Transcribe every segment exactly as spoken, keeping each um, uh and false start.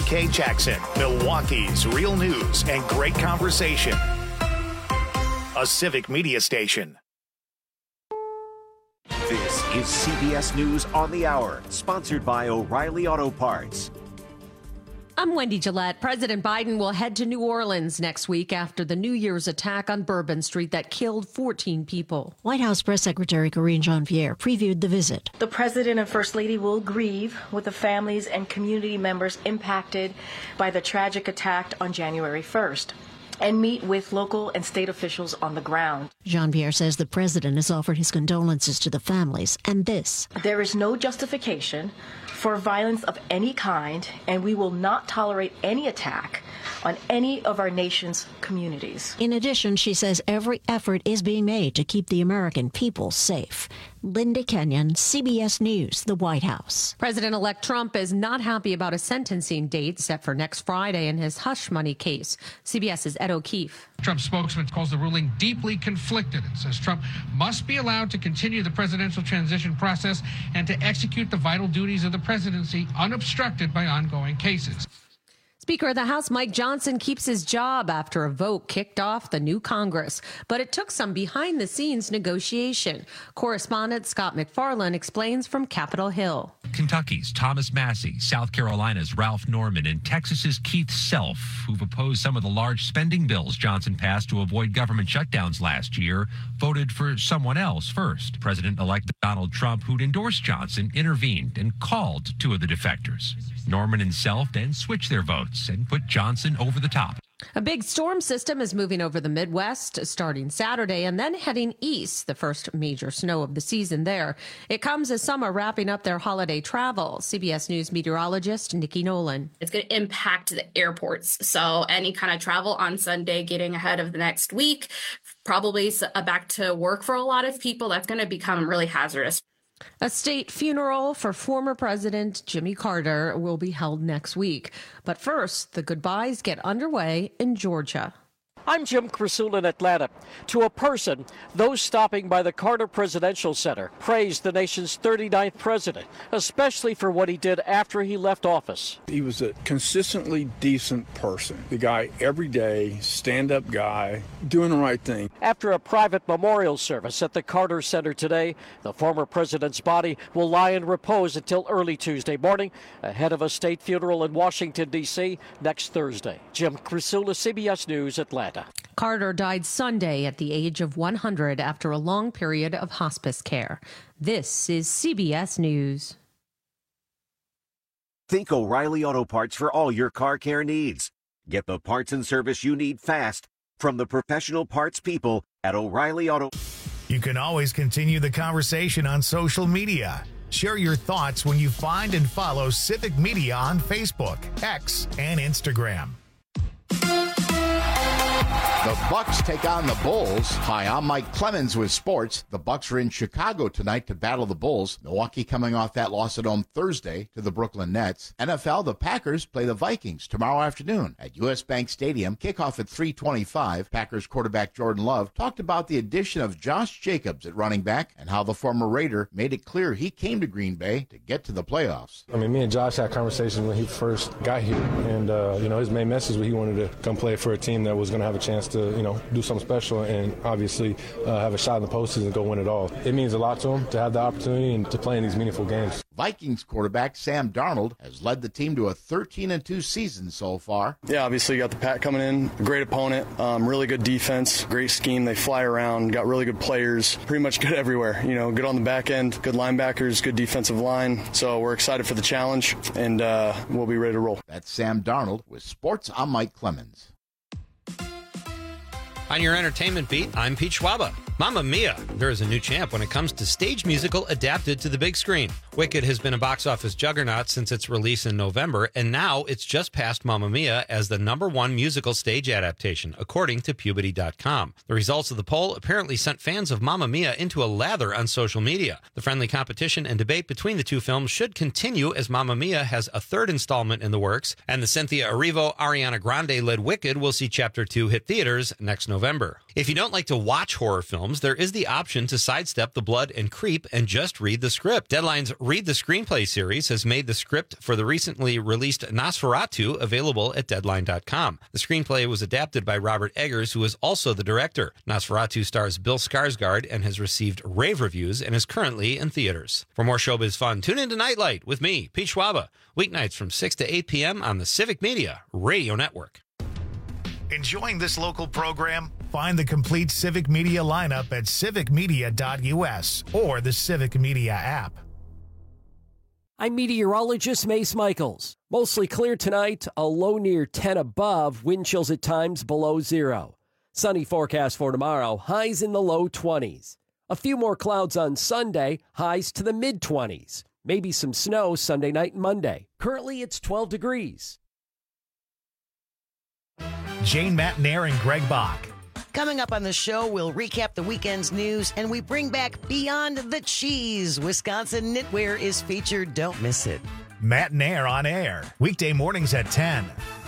K Jackson, Milwaukee's real news and great conversation. A Civic Media station. This is C B S News on the Hour, sponsored by O'Reilly Auto Parts. I'm Wendy Gillette. President Biden will head to New Orleans next week after the New Year's attack on Bourbon Street that killed fourteen people. White House Press Secretary Karine Jean-Pierre previewed the visit. The President and First Lady will grieve with the families and community members impacted by the tragic attack on January first. And meet with local and state officials on the ground. Jean-Pierre says the president has offered his condolences to the families, and this. There is no justification for violence of any kind, and we will not tolerate any attack on any of our nation's communities. In addition, she says every effort is being made to keep the American people safe. Linda Kenyon, C B S News, the White House. President-elect Trump is not happy about a sentencing date set for next Friday in his hush money case. CBS's Ed O'Keefe. Trump's spokesman calls the ruling deeply conflicted and says Trump must be allowed to continue the presidential transition process and to execute the vital duties of the presidency unobstructed by ongoing cases. Speaker of the House Mike Johnson keeps his job after a vote kicked off the new Congress, but it took some behind-the-scenes negotiation. Correspondent Scott McFarland explains from Capitol Hill. Kentucky's Thomas Massey, South Carolina's Ralph Norman, and Texas's Keith Self, who've opposed some of the large spending bills Johnson passed to avoid government shutdowns last year, voted for someone else first. President-elect Donald Trump, who'd endorsed Johnson, intervened and called two of the defectors. Norman and Self then switched their votes and put Johnson over the top. A big storm system is moving over the Midwest starting Saturday and then heading east, the first major snow of the season there. It comes as some are wrapping up their holiday travel. C B S News meteorologist Nikki Nolan. It's going to impact the airports. So any kind of travel on Sunday, getting ahead of the next week, probably back to work for a lot of people, that's going to become really hazardous. A state funeral for former President Jimmy Carter will be held next week. But first, the goodbyes get underway in Georgia. I'm Jim Krasul in Atlanta. To a person, those stopping by the Carter Presidential Center praised the nation's thirty-ninth president, especially for what he did after he left office. He was a consistently decent person. The guy, every day, stand-up guy, doing the right thing. After a private memorial service at the Carter Center today, the former president's body will lie in repose until early Tuesday morning, ahead of a state funeral in Washington, D C next Thursday. Jim Krasul, C B S News, Atlanta. Carter died Sunday at the age of one hundred after a long period of hospice care. This is C B S News. Think O'Reilly Auto Parts for all your car care needs. Get the parts and service you need fast from the professional parts people at O'Reilly Auto. You can always continue the conversation on social media. Share your thoughts when you find and follow Civic Media on Facebook, X, and Instagram. The Bucks take on the Bulls. Hi, I'm Mike Clemens with sports. The Bucks are in Chicago tonight to battle the Bulls. Milwaukee coming off that loss at home Thursday to the Brooklyn Nets. N F L, the Packers play the Vikings tomorrow afternoon at U S. Bank Stadium. Kickoff at three twenty-five. Packers quarterback Jordan Love talked about the addition of Josh Jacobs at running back and how the former Raider made it clear he came to Green Bay to get to the playoffs. I mean, me and Josh had conversations when he first got here, and uh, you know, his main message was he wanted to come play for a team that was going to have a chance to, you know, do something special and obviously uh, have a shot in the postseason and go win it all. It means a lot to him to have the opportunity and to play in these meaningful games. Vikings quarterback Sam Darnold has led the team to a thirteen and two season so far. Yeah, obviously you got the Pack coming in, a great opponent, um, really good defense, great scheme. They fly around, got really good players, pretty much good everywhere. You know, good on the back end, good linebackers, good defensive line. So we're excited for the challenge, and uh, we'll be ready to roll. That's Sam Darnold with Sports. I'm Mike Clemens. On your entertainment beat, I'm Pete Schwaba. Mamma Mia! There is a new champ when it comes to stage musical adapted to the big screen. Wicked has been a box office juggernaut since its release in November, and now it's just passed Mamma Mia as the number one musical stage adaptation, according to Puberty dot com. The results of the poll apparently sent fans of Mamma Mia into a lather on social media. The friendly competition and debate between the two films should continue as Mamma Mia has a third installment in the works, and the Cynthia Erivo, Ariana Grande-led Wicked will see Chapter two hit theaters next November. If you don't like to watch horror films, films, there is the option to sidestep the blood and creep and just read the script. Deadline's Read the Screenplay series has made the script for the recently released Nosferatu available at Deadline dot com. The screenplay was adapted by Robert Eggers, who is also the director. Nosferatu stars Bill Skarsgård and has received rave reviews and is currently in theaters. For more showbiz fun, tune into Nightlight with me, Pete Schwaba, weeknights from six to eight p.m. on the Civic Media Radio Network. Enjoying this local program? Find the complete Civic Media lineup at civic media dot u s or the Civic Media app. I'm meteorologist Mace Michaels. Mostly clear tonight, a low near ten above, wind chills at times below zero. Sunny forecast for tomorrow, highs in the low twenties. A few more clouds on Sunday, highs to the mid-twenties. Maybe some snow Sunday night and Monday. Currently, it's twelve degrees. Jane Matnair and Greg Bach. Coming up on the show, we'll recap the weekend's news and we bring back Beyond the Cheese. Wisconsin Knitwear is featured. Don't miss it. Matnair on air, weekday mornings at ten.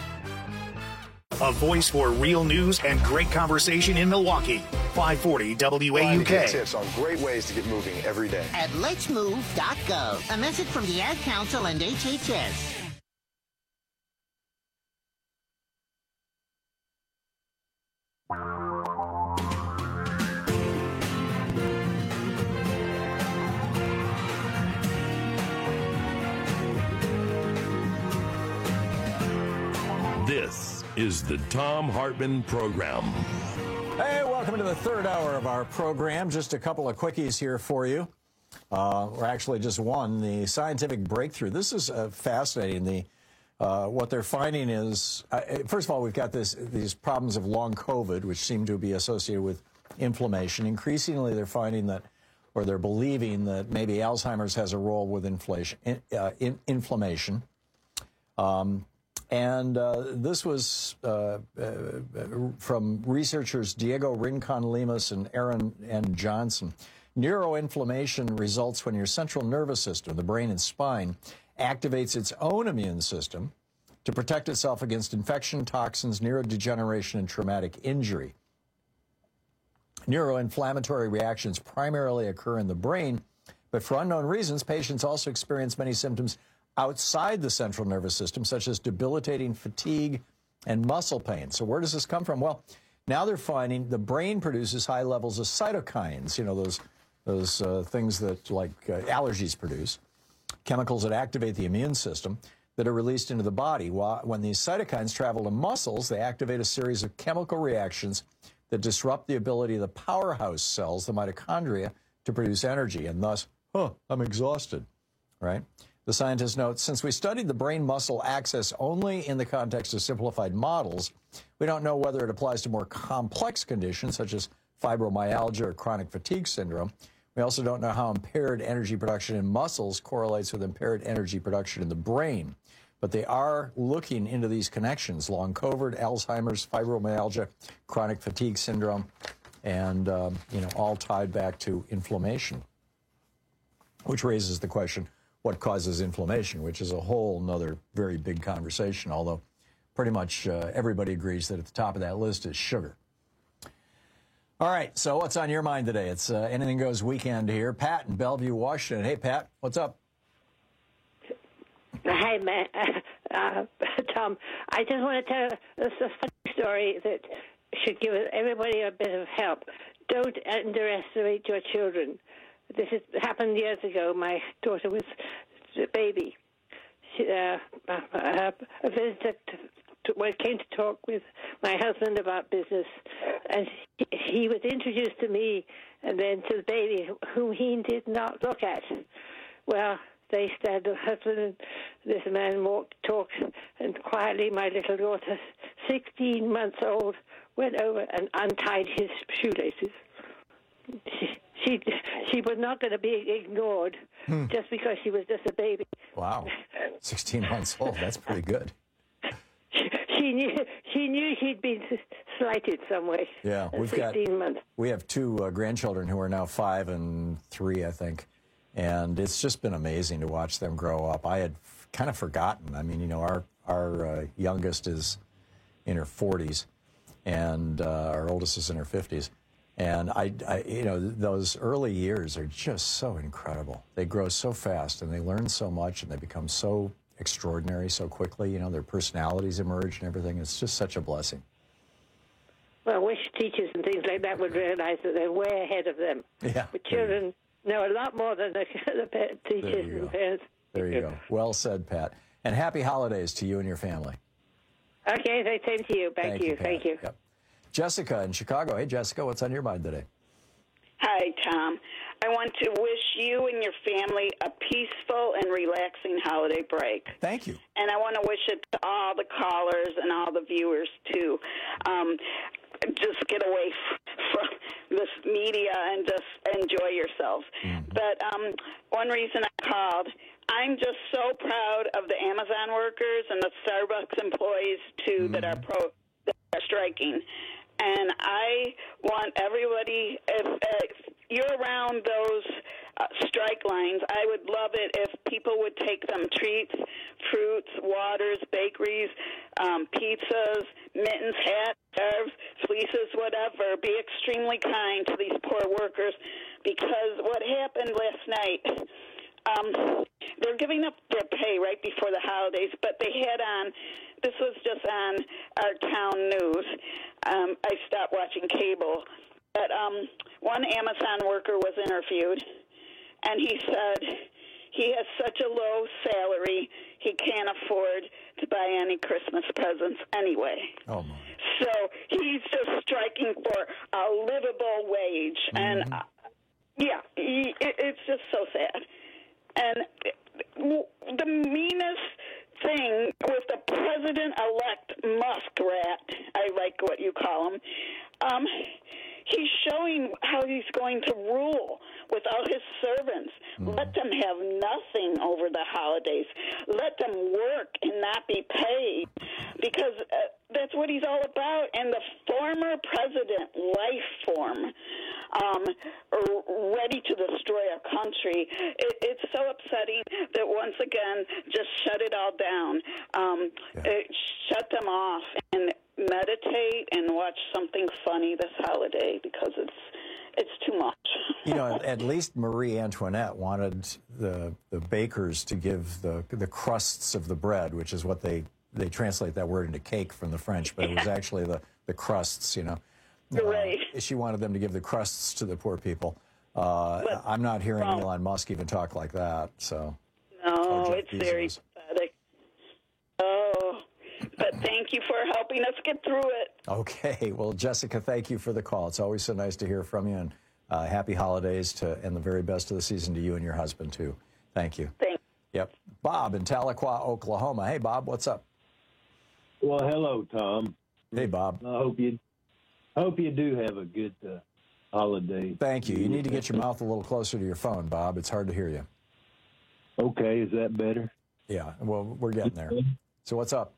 A voice for real news and great conversation in Milwaukee. five forty W A U K. Tips on great ways to get moving every day. At lets move dot gov. A message from the Ad Council and H H S. This is the Thom Hartmann Program. Hey, welcome to the third hour of our program. Just a couple of quickies here for you. Uh, or actually just one, the scientific breakthrough. This is uh, fascinating. The uh, what they're finding is, uh, first of all, we've got this these problems of long COVID, which seem to be associated with inflammation. Increasingly, they're finding that, or they're believing that maybe Alzheimer's has a role with inflation, in, uh, in, inflammation. Um, And uh, this was uh, uh, from researchers Diego Rincon-Lemus and Aaron N. Johnson. Neuroinflammation results when your central nervous system, the brain and spine, activates its own immune system to protect itself against infection, toxins, neurodegeneration, and traumatic injury. Neuroinflammatory reactions primarily occur in the brain, but for unknown reasons, patients also experience many symptoms outside the central nervous system, such as debilitating fatigue and muscle pain. So where does this come from? Well, now they're finding the brain produces high levels of cytokines, you know, those those uh, things that like uh, allergies produce, chemicals that activate the immune system that are released into the body. While, when these cytokines travel to muscles, they activate a series of chemical reactions that disrupt the ability of the powerhouse cells, the mitochondria, to produce energy, and thus, oh, I'm exhausted, right? The scientists note, since we studied the brain-muscle axis only in the context of simplified models, we don't know whether it applies to more complex conditions such as fibromyalgia or chronic fatigue syndrome. We also don't know how impaired energy production in muscles correlates with impaired energy production in the brain. But they are looking into these connections, long COVID, Alzheimer's, fibromyalgia, chronic fatigue syndrome, and, um, you know, all tied back to inflammation, which raises the question, what causes inflammation, which is a whole nother very big conversation, although pretty much uh, everybody agrees that at the top of that list is sugar. All right, so what's on your mind today? It's uh, Anything Goes weekend here. Pat in Bellevue, Washington. Hey, Pat, what's up? Hi, Matt. Uh, Tom, I just want to tell this a funny story that should give everybody a bit of help. Don't underestimate your children. This has happened years ago. My daughter was a baby. She, uh, uh, a visitor to, to, well, came to talk with my husband about business, and he, he was introduced to me and then to the baby, whom he did not look at. Well, they stared, the husband and this man walked, talked, and quietly my little daughter, sixteen months old, went over and untied his shoelaces. She, she, she was not going to be ignored hmm. just because she was just a baby. Wow, sixteen months old. That's pretty good. She, she knew she knew she'd been slighted some way. Yeah, we've got months. We have two uh, grandchildren who are now five and three, I think, and it's just been amazing to watch them grow up. I had f- kind of forgotten. I mean, you know, our our uh, youngest is in her forties, and uh, our oldest is in her fifties. And I, I, you know, those early years are just so incredible. They grow so fast, and they learn so much, and they become so extraordinary so quickly. You know, their personalities emerge and everything. It's just such a blessing. Well, I wish teachers and things like that would realize that they're way ahead of them. Yeah. But children know a lot more than the, the teachers and go. parents. There you go. Well said, Pat. And happy holidays to you and your family. Okay, same to you. Thank, Thank you. you, Pat. Thank you. Yep. Jessica in Chicago. Hey, Jessica, what's on your mind today? Hi, Tom. I want to wish you and your family a peaceful and relaxing holiday break. Thank you. And I want to wish it to all the callers and all the viewers, too. Um, just get away f- from this media and just enjoy yourselves. Mm-hmm. But um, one reason I called, I'm just so proud of the Amazon workers and the Starbucks employees, too, mm-hmm. that are pro that are striking. And I want everybody, if, if you're around those uh, strike lines, I would love it if people would take them treats, fruits, waters, bakeries, um, pizzas, mittens, hats, scarves, fleeces, whatever. Be extremely kind to these poor workers, because what happened last night, um, they're giving up their pay right before the holidays, but they had on, this was just on our town news. Um, I stopped watching cable. But um, one Amazon worker was interviewed, and he said he has such a low salary, he can't afford to buy any Christmas presents anyway. Oh, my. So he's just striking for a livable wage. Mm-hmm. And, uh, yeah, he, it, it's just so sad. And the meanest thing with the president-elect muskrat, I like what you call him, um, he's showing how he's going to rule with all his servants. Mm. Let them have nothing over the holidays. Let them work and not be paid, because uh, that's what he's all about. And the former president, life form, um, ready to destroy our country. It, it's so upsetting that once again, just shut it all down. Um, yeah. it, shut them off and meditate and watch something funny this holiday, because it's it's too much. You know, at, at least Marie Antoinette wanted the the bakers to give the the crusts of the bread, which is what they they translate that word into cake from the French, but it was actually the the crusts. You know, right? Uh, she wanted them to give the crusts to the poor people. Uh, but, I'm not hearing well, Elon Musk even talk like that. So no, it's Bezos. Very pathetic. Oh. But thank you for helping us get through it. Okay. Well, Jessica, thank you for the call. It's always so nice to hear from you. And uh, happy holidays to, and the very best of the season to you and your husband, too. Thank you. Thanks. Yep. Bob in Tahlequah, Oklahoma. Hey, Bob, what's up? Well, hello, Tom. Hey, Bob. I hope you, I hope you do have a good uh, holiday. Thank you. You need to get your mouth a little closer to your phone, Bob. It's hard to hear you. Okay. Is that better? Yeah. Well, we're getting there. So what's up?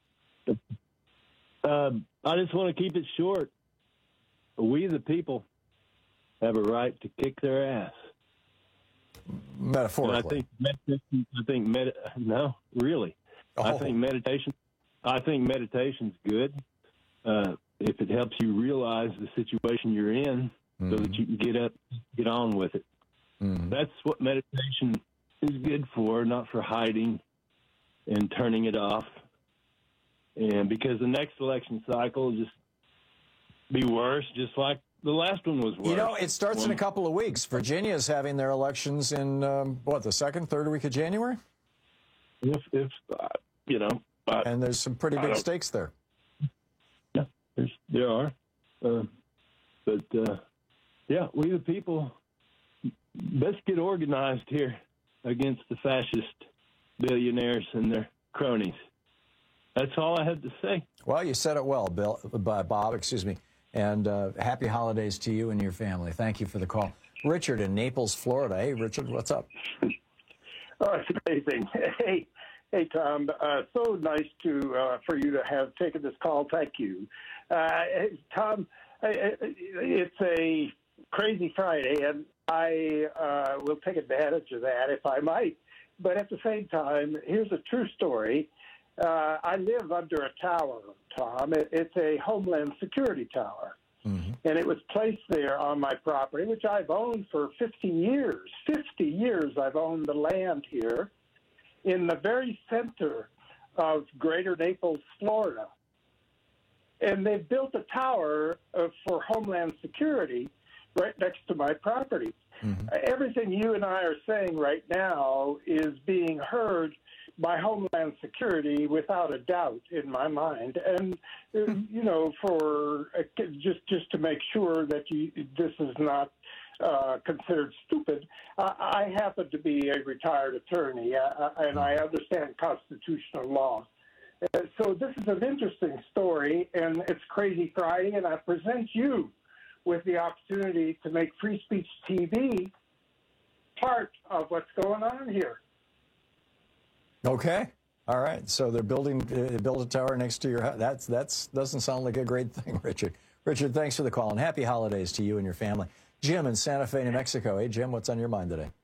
Um, I just want to keep it short. We, the people, have a right to kick their ass. Metaphorically. And I think meditation. I think med- no, really. Oh. I think meditation. I think meditation's good uh, if it helps you realize the situation you're in, mm-hmm. so that you can get up, get on with it. Mm-hmm. That's what meditation is good for, not for hiding and turning it off. And because the next election cycle will just be worse, just like the last one was worse. You know, it starts well, in a couple of weeks. Virginia's having their elections in, um, what, the second, third week of January? If, if uh, you know. Uh, and there's some pretty big stakes there. Yeah, there's, there are. Uh, but, uh, yeah, we the people, let's get organized here against the fascist billionaires and their cronies. That's all I have to say. Well, you said it well, Bill, uh, Bob, excuse me. And uh, happy holidays to you and your family. Thank you for the call. Richard in Naples, Florida. Hey, Richard, what's up? Oh, it's amazing. Hey, hey, Tom. Uh, so nice to uh, for you to have taken this call. Thank you. Uh, Tom, it's a crazy Friday, and I uh, will take advantage of that if I might. But at the same time, here's a true story. Uh, I live under a tower, Tom. It, it's a Homeland Security tower. Mm-hmm. And it was placed there on my property, which I've owned for fifty years. fifty years I've owned the land here in the very center of Greater Naples, Florida. And they've built a tower uh, for Homeland Security right next to my property. Mm-hmm. Uh, everything you and I are saying right now is being heard by Homeland Security without a doubt in my mind. And, uh, you know, for uh, just just to make sure that you, this is not uh, considered stupid, uh, I happen to be a retired attorney, uh, and I understand constitutional law. Uh, so this is an interesting story, and it's Crazy Friday, and I present you with the opportunity to make Free Speech T V part of what's going on here. Okay. All right. So they're building, uh, build a tower next to your house. That's, that's doesn't sound like a great thing, Richard. Richard, thanks for the call, and happy holidays to you and your family. Jim in Santa Fe, New Mexico. Hey, Jim, what's on your mind today?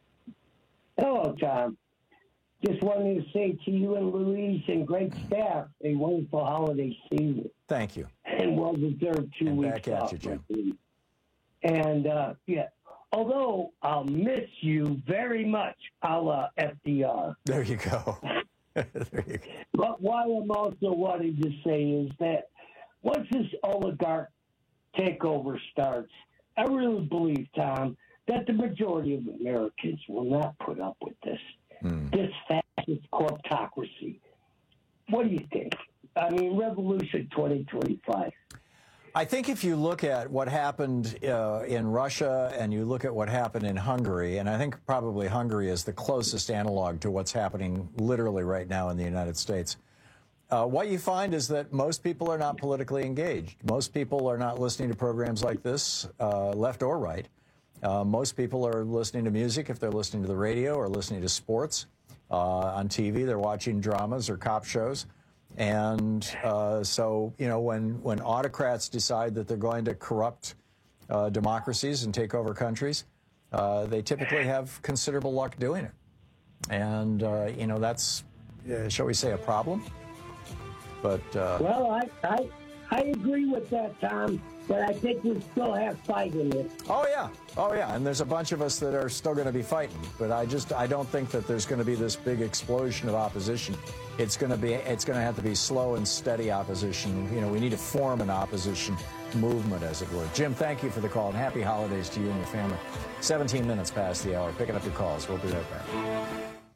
Hello, Tom. Just wanted to say to you and Louise and great staff, a wonderful holiday season. Thank you. And well-deserved two and weeks back at off. you, Jim. And, uh, yeah, although I'll miss you very much, a la F D R. There you go. There you go. But what I'm also wanting to say is that once this oligarch takeover starts, I really believe, Tom, that the majority of Americans will not put up with this. Mm. This fascist corptocracy. What do you think? I mean, Revolution twenty twenty-five. I think if you look at what happened uh, in Russia and you look at what happened in Hungary, and I think probably Hungary is the closest analog to what's happening literally right now in the United States, uh, what you find is that most people are not politically engaged. Most people are not listening to programs like this, uh, left or right. Uh, most people are listening to music if they're listening to the radio or listening to sports. Uh, on T V, they're watching dramas or cop shows. And uh, so, you know, when, when autocrats decide that they're going to corrupt uh, democracies and take over countries, uh, they typically have considerable luck doing it. And, uh, you know, that's, uh, shall we say, a problem. But uh, well, I, I, I agree with that, Tom. But I think we still have fight in it. Oh, yeah. Oh, yeah. And there's a bunch of us that are still going to be fighting. But I just, I don't think that there's going to be this big explosion of opposition. It's going to be, it's going to have to be slow and steady opposition. You know, we need to form an opposition movement, as it were. Jim, thank you for the call, and happy holidays to you and your family. seventeen minutes past the hour. Picking up your calls. We'll be right back.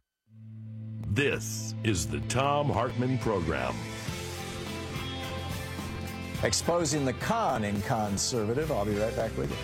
This is the Thom Hartmann Program. Exposing the con in conservative. I'll be right back with you.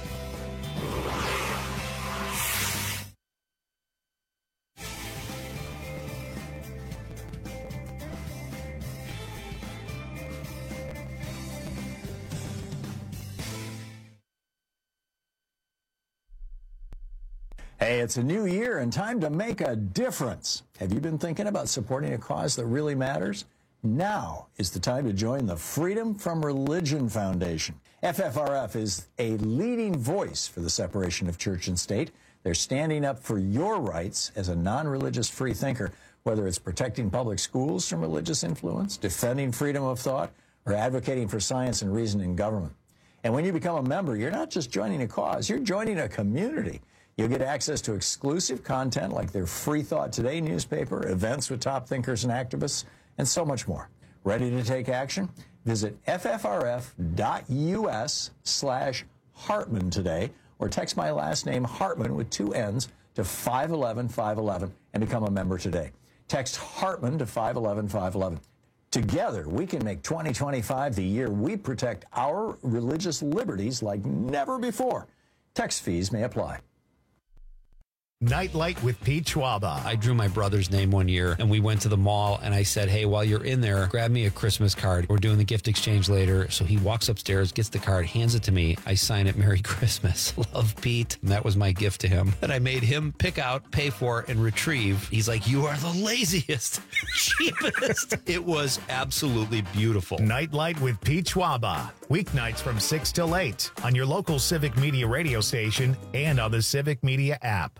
Hey, it's a new year and time to make a difference. Have you been thinking about supporting a cause that really matters? Now is the time to join the Freedom from Religion Foundation. F F R F is a leading voice for the separation of church and state. They're standing up for your rights as a non-religious free thinker, whether it's protecting public schools from religious influence, defending freedom of thought, or advocating for science and reason in government. And when you become a member, you're not just joining a cause, you're joining a community. You'll get access to exclusive content like their Free Thought Today newspaper, events with top thinkers and activists, and so much more. Ready to take action? Visit ffrf.us slash Hartmann today, or text my last name Hartmann with two N's to five one one five one one and become a member today. Text Hartmann to five one one five one one. Together, we can make twenty twenty-five the year we protect our religious liberties like never before. Text fees may apply. Nightlight with Pete Schwaba. I drew my brother's name one year, and we went to the mall, and I said, hey, while you're in there, grab me a Christmas card. We're doing the gift exchange later. So he walks upstairs, gets the card, hands it to me. I sign it, Merry Christmas. Love, Pete. And that was my gift to him that I made him pick out, pay for, and retrieve. He's like, you are the laziest, cheapest. It was absolutely beautiful. Nightlight with Pete Schwaba. Weeknights from six till eight on your local Civic Media radio station and on the Civic Media app.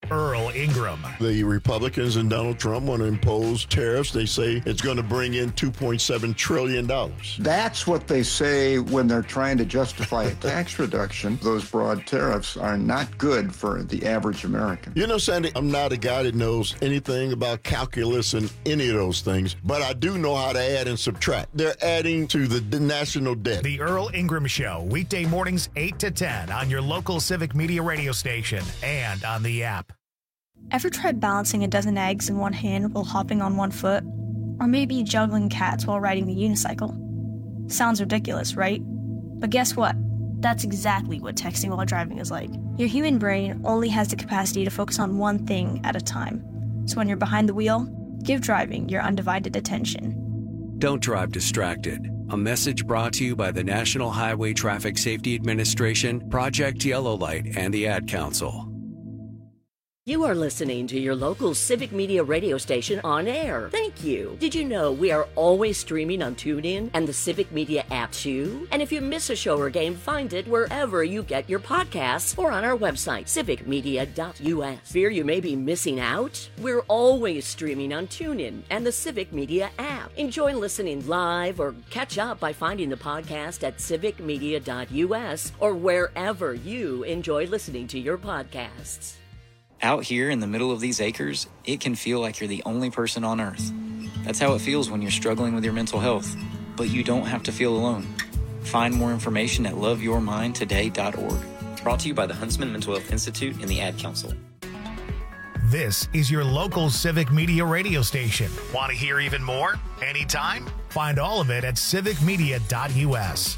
Earl Ingram. The Republicans and Donald Trump want to impose tariffs. They say it's going to bring in two point seven trillion dollars. That's what they say when they're trying to justify a tax reduction. Those broad tariffs are not good for the average American. You know, Sandy, I'm not a guy that knows anything about calculus and any of those things, but I do know how to add and subtract. They're adding to the, the national debt. The Earl Ingram Show, weekday mornings eight to ten on your local Civic Media radio station and on the app. Ever tried balancing a dozen eggs in one hand while hopping on one foot? Or maybe juggling cats while riding the unicycle? Sounds ridiculous, right? But guess what? That's exactly what texting while driving is like. Your human brain only has the capacity to focus on one thing at a time. So when you're behind the wheel, give driving your undivided attention. Don't drive distracted. A message brought to you by the National Highway Traffic Safety Administration, Project Yellow Light, and the Ad Council. You are listening to your local Civic Media radio station on air. Thank you. Did you know we are always streaming on TuneIn and the Civic Media app too? And if you miss a show or game, find it wherever you get your podcasts or on our website, civic media dot u s. Fear you may be missing out? We're always streaming on TuneIn and the Civic Media app. Enjoy listening live or catch up by finding the podcast at civic media dot u s or wherever you enjoy listening to your podcasts. Out here in the middle of these acres, it can feel like you're the only person on earth. That's how it feels when you're struggling with your mental health. But you don't have to feel alone. Find more information at love your mind today dot org. Brought to you by the Huntsman Mental Health Institute and the Ad Council. This is your local Civic Media radio station. Want to hear even more? Anytime? Find all of it at civic media dot u s.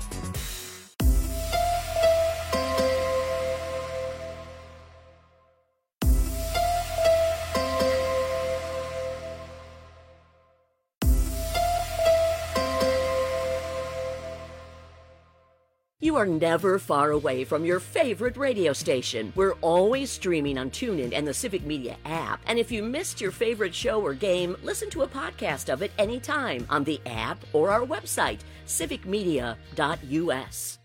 You are never far away from your favorite radio station. We're always streaming on TuneIn and the Civic Media app. And if you missed your favorite show or game, listen to a podcast of it anytime on the app or our website, civic media dot u s.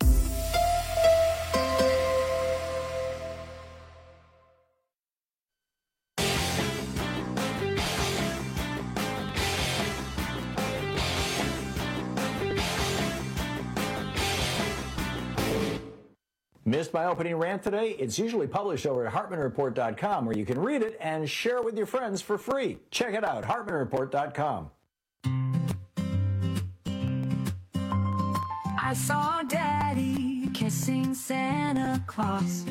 Missed my opening rant today? It's usually published over at hartman report dot com, where you can read it and share it with your friends for free. Check it out, hartman report dot com. I saw Daddy kissing Santa Claus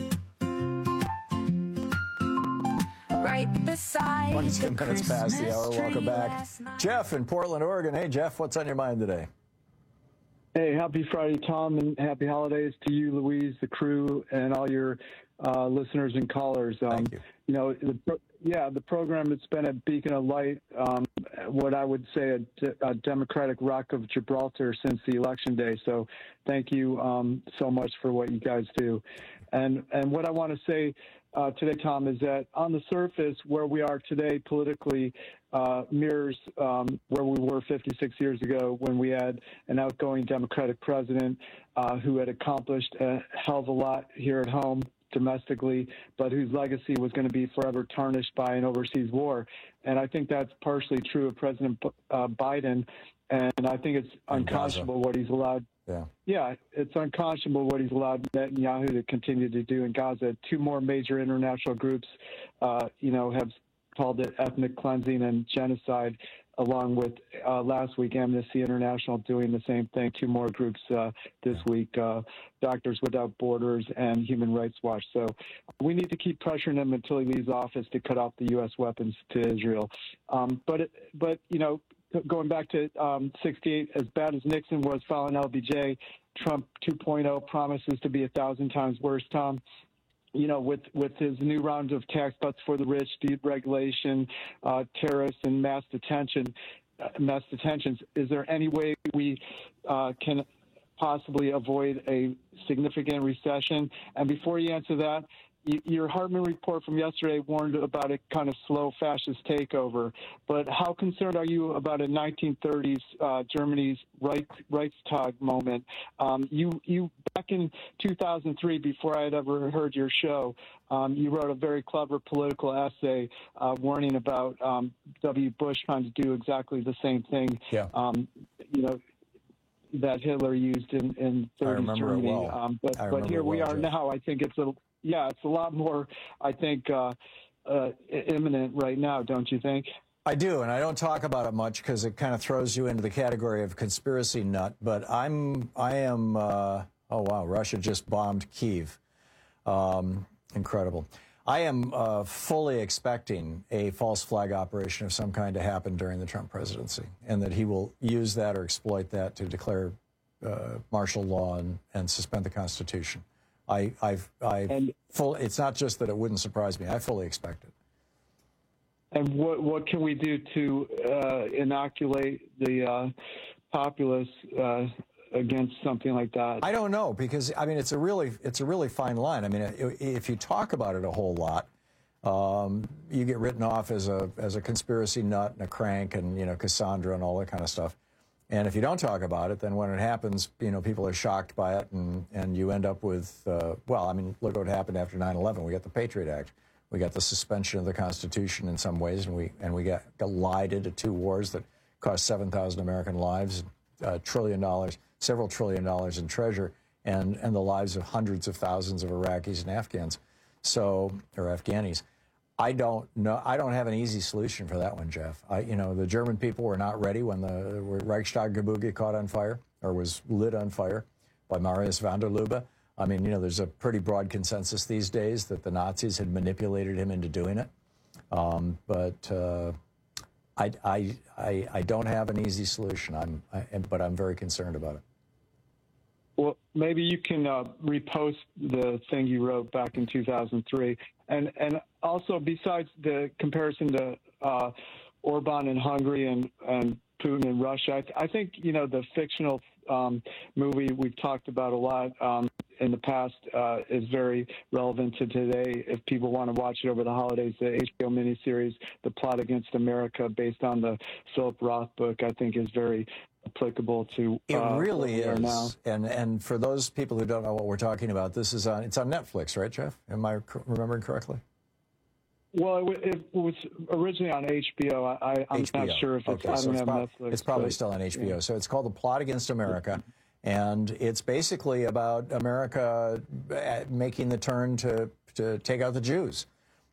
right beside twenty-two the minutes past the hour. Christmas Welcome tree back. last night. Jeff in Portland, Oregon. Hey, Jeff, what's on your mind today? Hey, happy Friday, Tom, and happy holidays to you, Louise, the crew, and all your uh, listeners and callers. Um, Thank you. You know, the, yeah, the program has been a beacon of light, um, what I would say a, a democratic rock of Gibraltar since the election day. So thank you um, so much for what you guys do. And, and what I want to say uh, today, Tom, is that on the surface, where we are today politically, Uh, mirrors um, where we were fifty-six years ago when we had an outgoing Democratic president uh, who had accomplished a hell of a lot here at home domestically, but whose legacy was going to be forever tarnished by an overseas war. And I think that's partially true of President uh, Biden. And I think it's unconscionable what he's allowed. Yeah. Yeah, it's unconscionable what he's allowed Netanyahu to continue to do in Gaza. Two more major international groups, uh, you know, have called it ethnic cleansing and genocide, along with uh, last week Amnesty International doing the same thing. Two more groups uh, this week, uh, Doctors Without Borders and Human Rights Watch. So we need to keep pressuring him until he leaves office to cut off the U S weapons to Israel. Um, but, it, but you know, going back to um, sixty-eight, as bad as Nixon was filing L B J, Trump two point oh promises to be a thousand times worse, Tom. You know, with, with his new round of tax cuts for the rich, deregulation, uh, tariffs, and mass detention, uh, mass detentions, is there any way we uh, can possibly avoid a significant recession? And before you answer that, your Hartmann report from yesterday warned about a kind of slow fascist takeover, but how concerned are you about a nineteen thirties uh, Germany's Reich, Reichstag moment? Um, you, you back in two thousand three, before I had ever heard your show, um, you wrote a very clever political essay uh, warning about um, W. Bush trying to do exactly the same thing. Yeah. Um, you know. That Hitler used in, in thirties Germany. Well. Um, but but here we well, are Jeff. now. I think it's a yeah, it's a lot more. I think uh, uh, imminent right now, don't you think? I do, and I don't talk about it much because it kind of throws you into the category of conspiracy nut. But I'm I am. Uh, oh wow, Russia just bombed Kyiv. Um, incredible. I am uh, fully expecting a false flag operation of some kind to happen during the Trump presidency, and that he will use that or exploit that to declare uh, martial law and, and suspend the Constitution. I, I've, I've and, full. It's not just that it wouldn't surprise me. I fully expect it. And what what can we do to uh, inoculate the uh, populace uh, against something like that? I don't know, because I mean it's a really it's a really fine line. I mean, if you talk about it a whole lot, um, you get written off as a as a conspiracy nut and a crank and you know Cassandra and all that kind of stuff. And if you don't talk about it, then when it happens, you know people are shocked by it, and and you end up with uh, well, I mean, look what happened after nine eleven. We got the Patriot Act, we got the suspension of the Constitution in some ways, and we and we got, got lied into two wars that cost seven thousand American lives, a trillion dollars. several trillion dollars in treasure, and, and the lives of hundreds of thousands of Iraqis and Afghans, so or Afghanis. I don't know. I don't have an easy solution for that one, Jeff. I, you know, the German people were not ready when the Reichstag-Gebäude caught on fire or was lit on fire by Marius van der Lubbe. I mean, you know, there's a pretty broad consensus these days that the Nazis had manipulated him into doing it. Um, but uh, I, I, I, I don't have an easy solution. I'm, I, but I'm very concerned about it. Well, maybe you can uh, repost the thing you wrote back in two thousand three. And and also, besides the comparison to uh, Orban in Hungary and, and Putin in Russia, I, th- I think, you know, the fictional um, movie we've talked about a lot um, in the past uh, is very relevant to today. If people want to watch it over the holidays, the H B O miniseries, The Plot Against America, based on the Philip Roth book, I think is very applicable to it uh, really is now. and and for those people who don't know what we're talking about, this is on it's on Netflix, right, Jeff? Am I c- remembering correctly? Well, it, w- it was originally on H B O. I, I'm H B O. not sure if it's okay, I so don't it's, have prob- Netflix. it's probably but, still on H B O. yeah. So it's called The Plot Against America, and it's basically about America making the turn to to take out the Jews.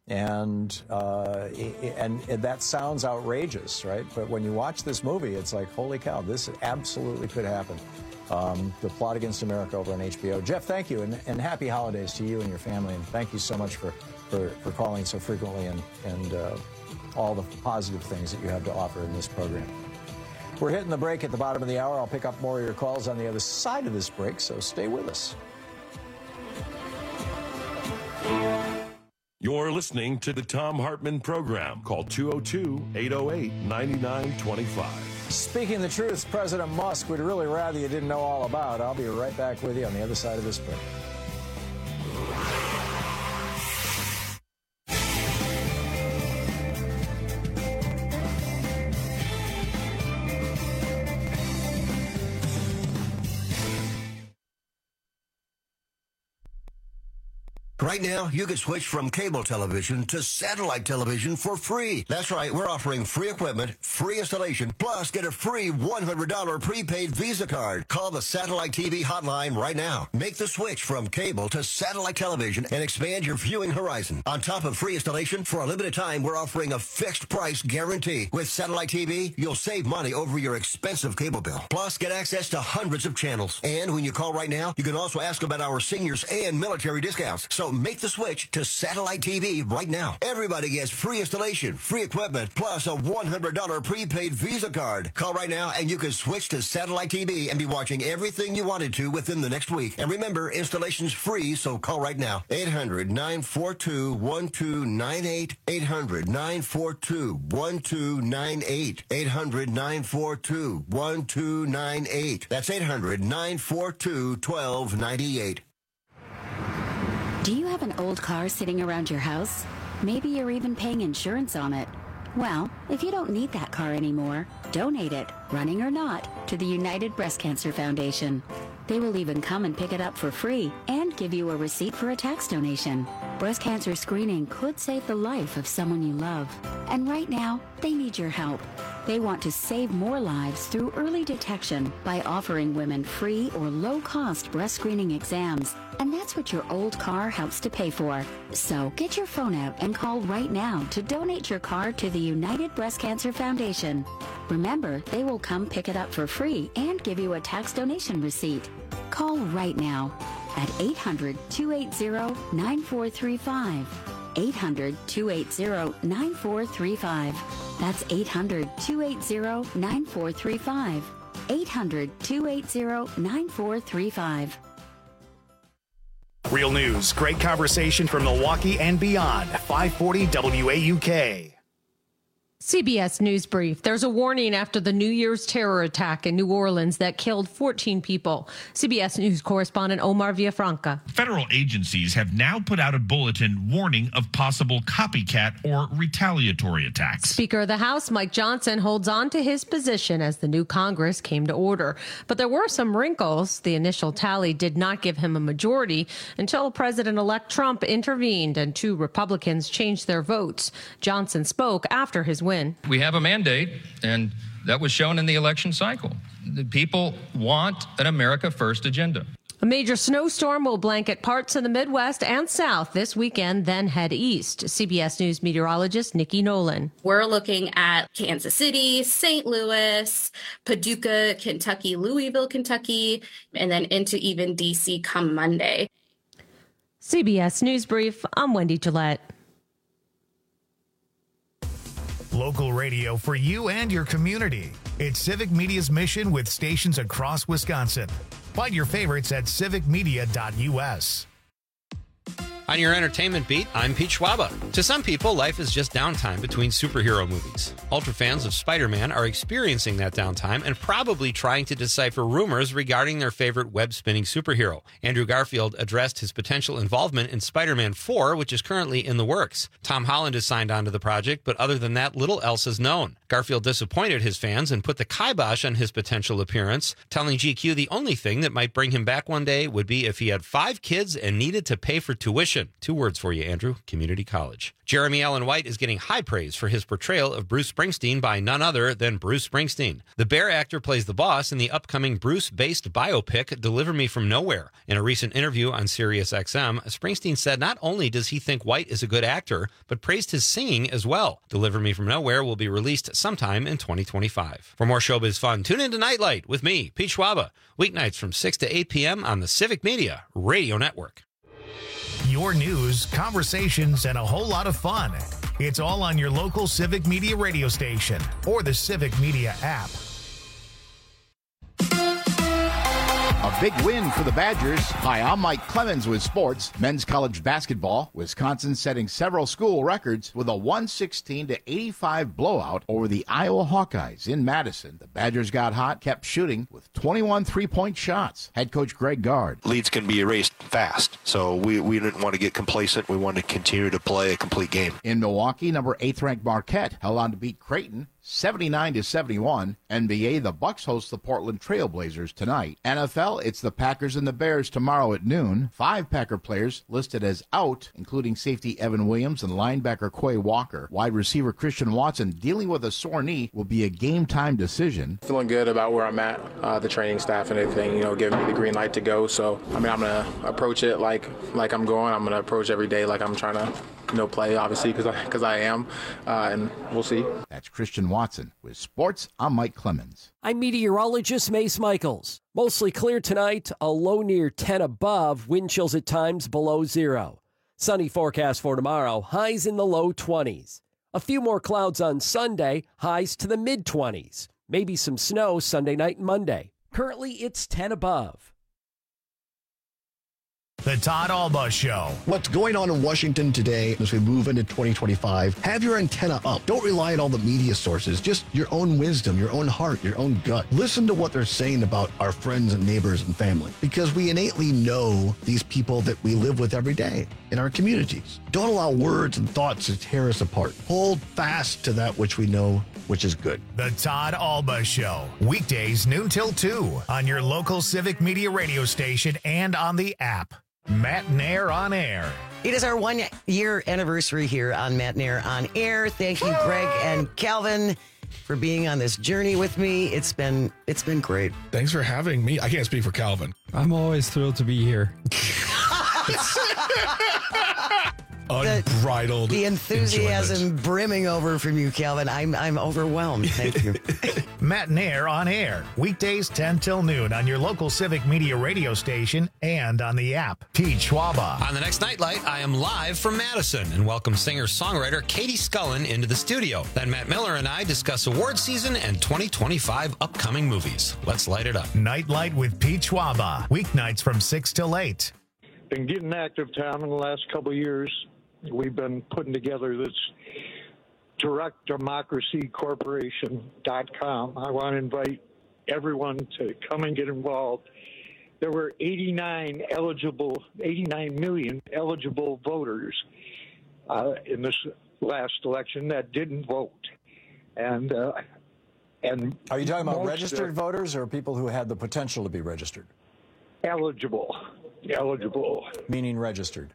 And uh, and that sounds outrageous, right? But when you watch this movie, it's like, holy cow, this absolutely could happen. Um, The Plot Against America over on H B O. Jeff, thank you, and, and happy holidays to you and your family. And thank you so much for, for, for calling so frequently and, and uh, all the positive things that you have to offer in this program. We're hitting the break at the bottom of the hour. I'll pick up more of your calls on the other side of this break, so stay with us. You're listening to the Thom Hartmann Program. Call two oh two, eight oh eight, nine nine two five. Speaking the truth, President Musk would really rather you didn't know all about. I'll be right back with you on the other side of this break. Right now, you can switch from cable television to satellite television for free. That's right, we're offering free equipment, free installation, plus get a free one hundred dollars prepaid Visa card. Call the Satellite T V hotline right now. Make the switch from cable to satellite television and expand your viewing horizon. On top of free installation, for a limited time, we're offering a fixed price guarantee. With Satellite T V, you'll save money over your expensive cable bill. Plus, get access to hundreds of channels. And when you call right now, you can also ask about our seniors and military discounts. So make the switch to Satellite T V right now. Everybody gets free installation, free equipment, plus a one hundred dollars prepaid Visa card. Call right now and you can switch to Satellite T V and be watching everything you wanted to within the next week. And remember, installation's free, so call right now. eight hundred, nine four two, one two nine eight. eight hundred, nine four two, one two nine eight. eight hundred, nine four two, one two nine eight. That's eight hundred, nine four two, one two nine eight. Do you have an old car sitting around your house? Maybe you're even paying insurance on it. Well, if you don't need that car anymore, donate it, running or not, to the United Breast Cancer Foundation. They will even come and pick it up for free and give you a receipt for a tax donation. Breast cancer screening could save the life of someone you love. And right now, they need your help. They want to save more lives through early detection by offering women free or low-cost breast screening exams. And that's what your old car helps to pay for. So get your phone out and call right now to donate your car to the United Breast Cancer Foundation. Remember, they will come pick it up for free and give you a tax donation receipt. Call right now at eight hundred, two eight zero, nine four three five. eight hundred, two eight zero, nine four three five. That's eight hundred, two eight zero, nine four three five. eight hundred, two eight zero, nine four three five. Real news, great conversation from Milwaukee and beyond. five forty W A U K. C B S News Brief. There's a warning after the New Year's terror attack in New Orleans that killed fourteen people. C B S News correspondent Omar Villafranca. Federal agencies have now put out a bulletin warning of possible copycat or retaliatory attacks. Speaker of the House Mike Johnson holds on to his position as the new Congress came to order. But there were some wrinkles. The initial tally did not give him a majority until President-elect Trump intervened and two Republicans changed their votes. Johnson spoke after his win. We have a mandate, and that was shown in the election cycle. The people want an America First agenda. A major snowstorm will blanket parts of the Midwest and South this weekend, then head east. C B S News meteorologist Nikki Nolan. We're looking at Kansas City, Saint Louis, Paducah, Kentucky, Louisville, Kentucky, and then into even D C come Monday. C B S News Brief, I'm Wendy Gillette. Local radio for you and your community. It's Civic Media's mission with stations across Wisconsin. Find your favorites at civic media dot U S. On your entertainment beat, I'm Pete Schwaba. To some people, life is just downtime between superhero movies. Ultra fans of Spider-Man are experiencing that downtime and probably trying to decipher rumors regarding their favorite web-spinning superhero. Andrew Garfield addressed his potential involvement in Spider-Man four, which is currently in the works. Tom Holland is signed on to the project, but other than that, little else is known. Garfield disappointed his fans and put the kibosh on his potential appearance, telling G Q the only thing that might bring him back one day would be if he had five kids and needed to pay for tuition. Two words for you, Andrew: community college. Jeremy Allen White is getting high praise for his portrayal of Bruce Springsteen by none other than Bruce Springsteen. The Bear actor plays the boss in the upcoming Bruce-based biopic Deliver Me From Nowhere. In a recent interview on Sirius X M, Springsteen said not only does he think White is a good actor, but praised his singing as well. Deliver Me From Nowhere will be released sometime in twenty twenty-five. For more showbiz fun, tune in to Nightlight with me, Pete Schwaba, weeknights from six to eight p.m. on the Civic Media Radio Network. Your news, conversations, and a whole lot of fun. It's all on your local Civic Media radio station or the Civic Media app. A big win for the Badgers. Hi, I'm Mike Clemens with sports. Men's college basketball. Wisconsin setting several school records with a one sixteen to eighty-five blowout over the Iowa Hawkeyes in Madison. The Badgers got hot, kept shooting with twenty-one three-point shots. Head coach Greg Gard. Leads can be erased fast, so we, we didn't want to get complacent. We wanted to continue to play a complete game. In Milwaukee, number eighth-ranked Marquette held on to beat Creighton seventy-nine to seventy-one. N B A, the Bucks host the Portland Trail Blazers tonight. N F L, it's the Packers and the Bears tomorrow at noon. Five Packer players listed as out, including safety Evan Williams and linebacker Quay Walker. Wide receiver Christian Watson, dealing with a sore knee, will be a game-time decision. Feeling good about where I'm at, uh, the training staff and everything, you know, giving me the green light to go. So, I mean, I'm going to approach it like like I'm going. I'm going to approach every day like I'm trying to, you know, play, obviously, because I, cause I am, uh, and we'll see. That's Christian Watson. With sports, I'm Mike Clemens. I'm meteorologist Mace Michaels. Mostly clear tonight, a low near ten above, wind chills at times below zero. Sunny forecast for tomorrow, highs in the low twenties. A few more clouds on Sunday, highs to the mid-twenties. Maybe some snow Sunday night and Monday. Currently, it's ten above. The Todd Alba Show. What's going on in Washington today as we move into twenty twenty-five? Have your antenna up. Don't rely on all the media sources. Just your own wisdom, your own heart, your own gut. Listen to what they're saying about our friends and neighbors and family, because we innately know these people that we live with every day in our communities. Don't allow words and thoughts to tear us apart. Hold fast to that which we know, which is good. The Todd Alba Show. Weekdays noon till two on your local Civic Media radio station and on the app. Matt Nair on Air. It is our one-year anniversary here on Matt Nair on Air. Thank you, Greg and Calvin, for being on this journey with me. It's been it's been great. Thanks for having me. I can't speak for Calvin. I'm always thrilled to be here. Unbridled. The, the enthusiasm enjoyment. brimming over from you, Calvin. I'm I'm overwhelmed. Thank you. Matt Nair on Air. Weekdays ten till noon on your local Civic Media radio station and on the app. Pete Schwaba. On the next Nightlight, I am live from Madison and welcome singer-songwriter Katie Scullen into the studio. Then Matt Miller and I discuss award season and twenty twenty-five upcoming movies. Let's light it up. Nightlight with Pete Schwaba. Weeknights from six till eight. Been getting active, Tom, in the last couple of years. We've been putting together this direct democracy corporation dot com. I want to invite everyone to come and get involved. There were eighty-nine eligible, eighty-nine million eligible voters uh, in this last election that didn't vote. And uh, and are you talking about most registered of- voters or people who had the potential to be registered? Eligible, eligible, meaning registered.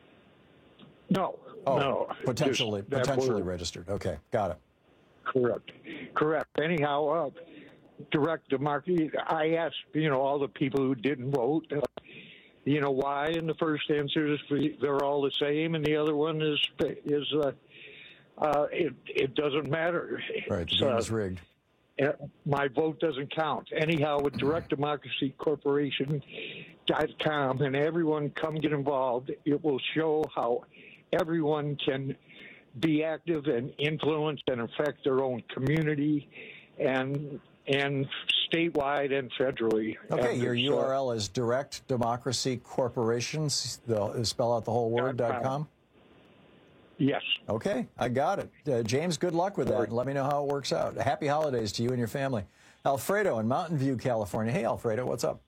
No, oh, no. Potentially, Just that potentially word. registered. Okay, got it. Correct, correct. Anyhow, uh, direct democracy. I asked, you know, all the people who didn't vote, uh, you know, why, and the first answer is they're all the same, and the other one is is uh, uh, it it doesn't matter. Right, the It's, game uh, is rigged. uh, my vote doesn't count. Anyhow, with direct democracy corporation dot com, and everyone come get involved, it will show how everyone can be active and influence and affect their own community and and statewide and federally. Okay, And your there's, U uh, R L is Direct Democracy Corporations, the, spell out the whole word, dot com? Yes. Okay, I got it. Uh, James, good luck with that, and let me know how it works out. Happy holidays to you and your family. Alfredo in Mountain View, California. Hey, Alfredo, what's up?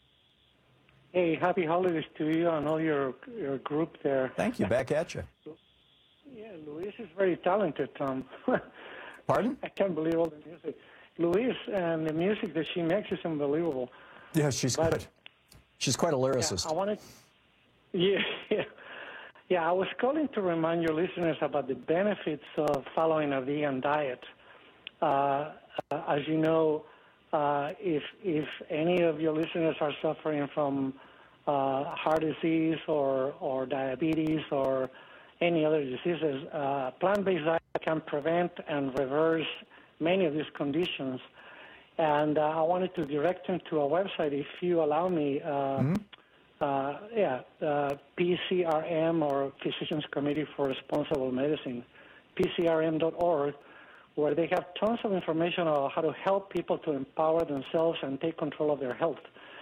Hey, happy holidays to you and all your your group there. Thank you. Back at you. Yeah, Louise is very talented, Tom. Pardon? I can't believe all the music. Louise and the music that she makes is unbelievable. Yeah, she's But- good. She's quite a lyricist. Yeah, I wanted. Yeah, yeah, yeah. I was calling to remind your listeners about the benefits of following a vegan diet. Uh, uh, as you know, uh, if if any of your listeners are suffering from uh, heart disease or or diabetes or any other diseases, uh, plant-based diet can prevent and reverse many of these conditions. And uh, I wanted to direct them to a website, if you allow me. Uh, Mm-hmm. uh, yeah, uh, P C R M, or Physicians Committee for Responsible Medicine, P C R M dot org, where they have tons of information on how to help people to empower themselves and take control of their health.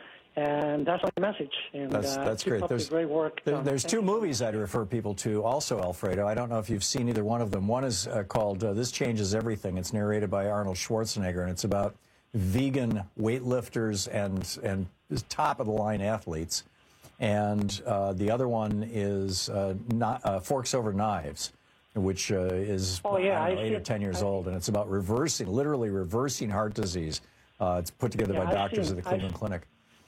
And that's my message. And, That's, uh, that's keep great. up the There's, great work. there- Tom. there's Thank two you. movies I'd refer people to also, Alfredo. I don't know if you've seen either one of them. One is uh, called uh, This Changes Everything. It's narrated by Arnold Schwarzenegger, and it's about vegan weightlifters and, and top-of-the-line athletes. And uh, the other one is uh, not, uh, Forks Over Knives, which uh, is Oh, yeah, I don't know, I eight see or it. ten years I- old, and it's about reversing, literally reversing heart disease. Uh, it's put together Yeah, by I've doctors seen- at the I've- Cleveland Clinic.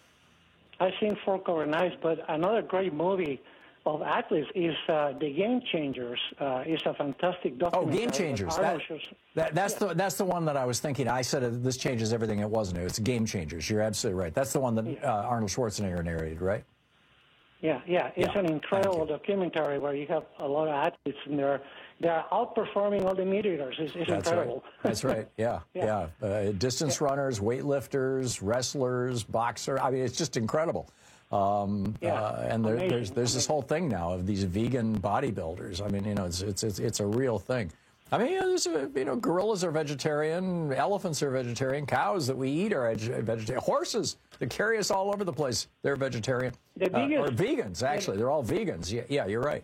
I've seen Fork Over Knives, but another great movie of athletes is uh, The Game Changers. Uh, it's a fantastic Oh, documentary. Game with Changers. Arnold That, Schwarzenegger. that, that's the that's the one that I was thinking. I said uh, This Changes Everything. It wasn't. It's Game Changers. You're absolutely right. That's the one that uh, Arnold Schwarzenegger narrated, right? Yeah, yeah. It's Yeah, an incredible documentary where you have a lot of athletes and they're they're outperforming all the mediators. It's, it's That's incredible. right. That's right. Yeah, yeah. Yeah. Uh, distance runners, weightlifters, wrestlers, boxer. I mean, it's just incredible. Um, Yeah, uh, and there, amazing, there's there's this whole thing now of these vegan bodybuilders. I mean, you know, it's it's it's, it's a real thing. I mean, you know, there's a, you know, gorillas are vegetarian, elephants are vegetarian, cows that we eat are vegetarian, horses that carry us all over the place, they're vegetarian. The uh, biggest, or vegans, actually. They're all vegans. Yeah, yeah, you're right.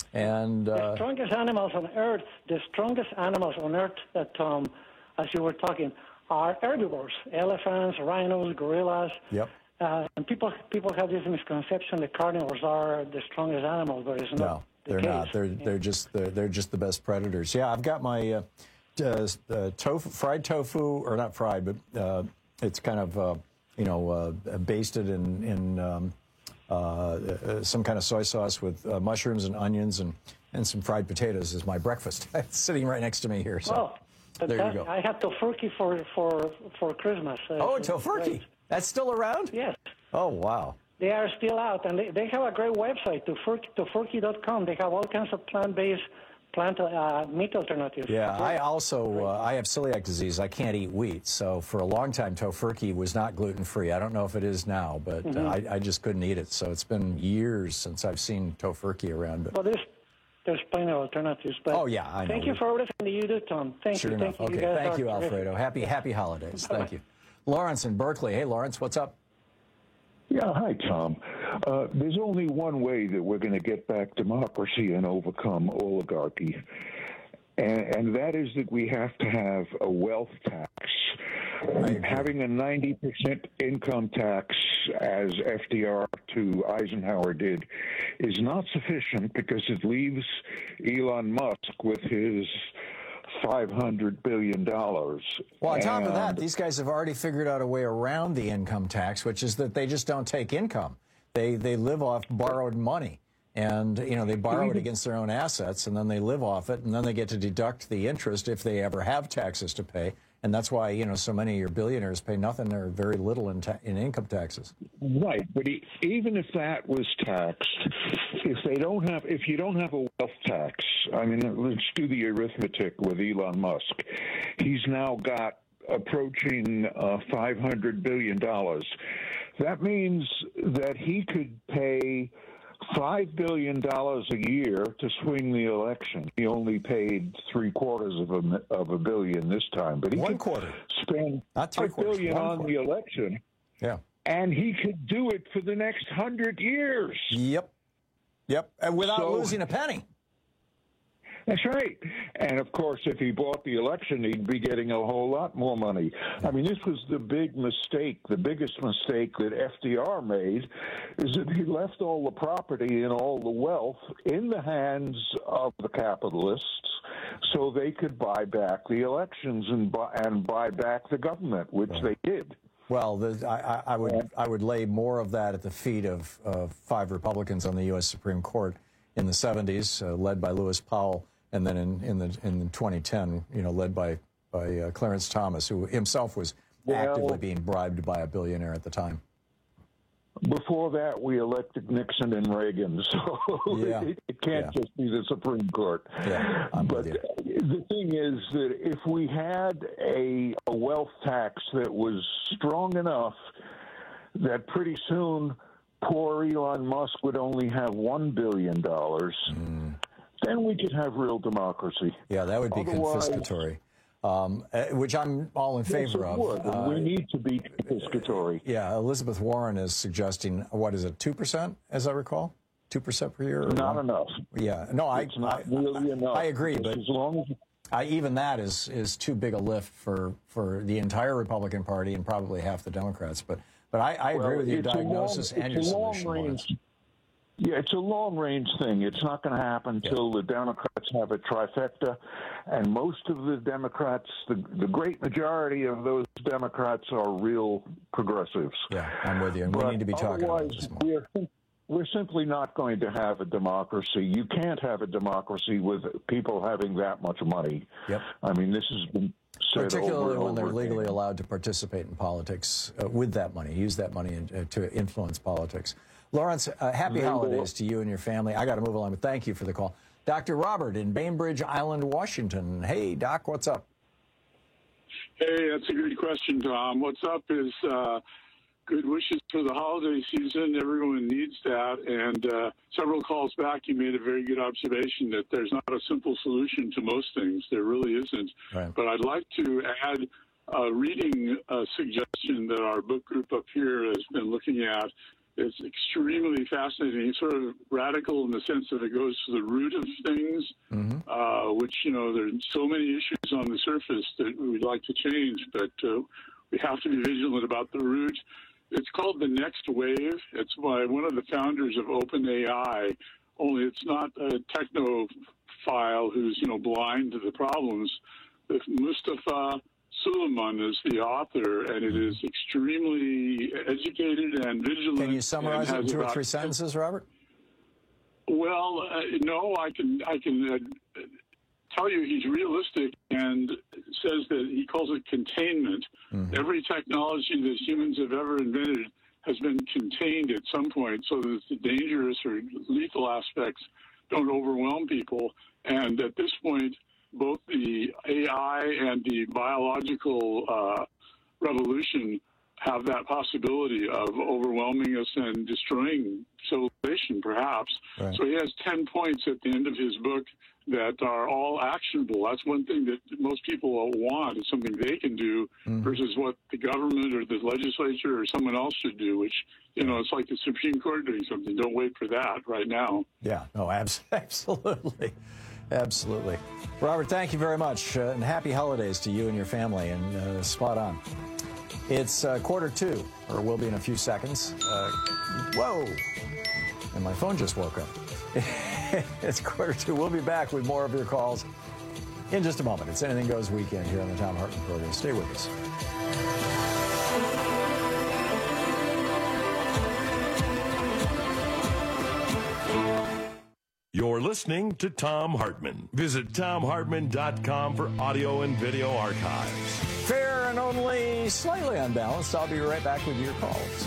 And uh, the strongest animals on Earth, the strongest animals on Earth, uh, Tom, as you were talking, are herbivores: elephants, rhinos, gorillas. Yep. Uh, and people people have this misconception that carnivores are the strongest animals, but it's not. No, the they're case. not. They're they're just they're, they're just the best predators. Yeah, I've got my uh, uh, uh, tofu, fried tofu, or not fried, but uh, it's kind of uh, you know uh, basted in in um, uh, uh, some kind of soy sauce with uh, mushrooms and onions and and some fried potatoes is my breakfast. It's sitting right next to me here. So Oh, but there that, you go. I had tofurkey for for for Christmas. Uh, Oh, so tofurkey. great. That's still around? Yes. Oh, wow. They are still out, and they, they have a great website, tofurkey dot com. They have all kinds of plant-based plant uh, meat alternatives. Yeah, I also uh, I have celiac disease. I can't eat wheat, so for a long time, tofurkey was not gluten-free. I don't know if it is now, but Mhm. uh, I, I just couldn't eat it. So it's been years since I've seen tofurkey around. But Well, there's there's plenty of alternatives. But Oh, yeah, I know. Thank you for everything that you do, Tom. Thank sure you. enough. Thank you. Okay, you guys thank are you, terrific. Alfredo. Happy happy holidays. Thank you, Lawrence in Berkeley. Hey, Lawrence, what's up? Yeah, hi, Tom. Uh, there's only one way that we're going to get back democracy and overcome oligarchy, and, and that is that we have to have a wealth tax. Having a ninety percent income tax, as F D R to Eisenhower did, is not sufficient because it leaves Elon Musk with his five hundred billion dollars. Well, on top of that, And- these guys have already figured out a way around the income tax, which is that they just don't take income. They they live off borrowed money. And, you know, they borrow it against their own assets, and then they live off it, and then they get to deduct the interest if they ever have taxes to pay. And that's why, you know, so many of your billionaires pay nothing or very little in, ta- in income taxes. Right, but e- even if that was taxed, if they don't have, if you don't have a wealth tax, I mean, let's do the arithmetic with Elon Musk. He's now got approaching uh, five hundred billion dollars. That means that he could pay five billion dollars a year to swing the election. He only paid three quarters of a, of a billion this time, but he One could quarter. spend Not three five quarters, billion one on quarter. the election. Yeah. And he could do it for the next hundred years. Yep. Yep. And without So- losing a penny. That's right. And of course, if he bought the election, he'd be getting a whole lot more money. I mean, this was the big mistake. The biggest mistake that F D R made is that he left all the property and all the wealth in the hands of the capitalists so they could buy back the elections and buy, and buy back the government, which they did. Well, the, I, I I would I would lay more of that at the feet of, of five Republicans on the U S Supreme Court in the seventies, uh, led by Lewis Powell, and then in, in the in twenty ten, you know, led by by uh, Clarence Thomas, who himself was Well- actively being bribed by a billionaire at the time. Before that, we elected Nixon and Reagan, so Yeah. it, it can't Yeah. just be the Supreme Court. Yeah, I'm but with you. the thing is that if we had a, a wealth tax that was strong enough that pretty soon poor Elon Musk would only have one billion dollars, Mm. then we could have real democracy. Yeah, that would be Otherwise- confiscatory, um, uh, which I'm all in Yes, favor it of. would, and Uh, we need to be confiscatory. yeah, Elizabeth Warren is suggesting, what is it, two percent, as I recall? two percent per year? or Not one? enough. Yeah, no, I, It's not I, really enough. I agree, because but as long as I, even that is is too big a lift for, for the entire Republican Party and probably half the Democrats. But but I, I agree Well, with your it's a diagnosis long- and it's your a long solution, Lawrence. range- Yeah, it's a long-range thing. It's not going to happen until the Democrats have a trifecta, and most of the Democrats, the, the great majority of those Democrats are real progressives. Yeah, I'm with you, and we But need to be talking about otherwise, this more. We're, we're simply not going to have a democracy. You can't have a democracy with people having that much money. Yep. I mean, this has been said Particularly over and when they're over legally again. allowed to participate in politics uh, with that money, use that money in, uh, to influence politics. Lawrence, uh, happy They will. holidays to you and your family. I got to move along, but thank you for the call. Doctor Robert in Bainbridge Island, Washington. Hey, Doc, what's up? Hey, that's a good question, Tom. What's up is uh, good wishes for the holiday season. Everyone needs that. And uh, several calls back, you made a very good observation that there's not a simple solution to most things. There really isn't. Right. But I'd like to add a reading uh, suggestion that our book group up here has been looking at. It's extremely fascinating, sort of radical in the sense that it goes to the root of things, mm-hmm. uh, which, you know, there's so many issues on the surface that we'd like to change, but uh, we have to be vigilant about the root. It's called The Next Wave. It's by one of the founders of OpenAI, only it's not a technophile who's, you know, blind to the problems. Mustafa Suleiman is the author, and it is extremely educated and vigilant. Can you summarize it in two or three sentences, Robert? Well, uh, no, I can I can uh, tell you he's realistic and says that he calls it containment. Mm-hmm. Every technology that humans have ever invented has been contained at some point so that the dangerous or lethal aspects don't overwhelm people. And at this point, both the A I and the biological uh, revolution have that possibility of overwhelming us and destroying civilization, perhaps. Right. So he has ten points at the end of his book that are all actionable. That's one thing that most people want, is something they can do mm. versus what the government or the legislature or someone else should do, which, you know, it's like the Supreme Court doing something. Don't wait for that right now. Yeah, no, abs- absolutely. Absolutely. Robert, thank you very much, uh, and happy holidays to you and your family, and uh, spot on. It's uh, quarter two, or will be in a few seconds. Uh, whoa! And my phone just woke up. It's quarter two. We'll be back with more of your calls in just a moment. It's Anything Goes Weekend here on the Thom Hartmann Program. Stay with us. You're listening to Thom Hartmann. Visit Thom Hartmann dot com for audio and video archives. Fair and only slightly unbalanced. I'll be right back with your calls.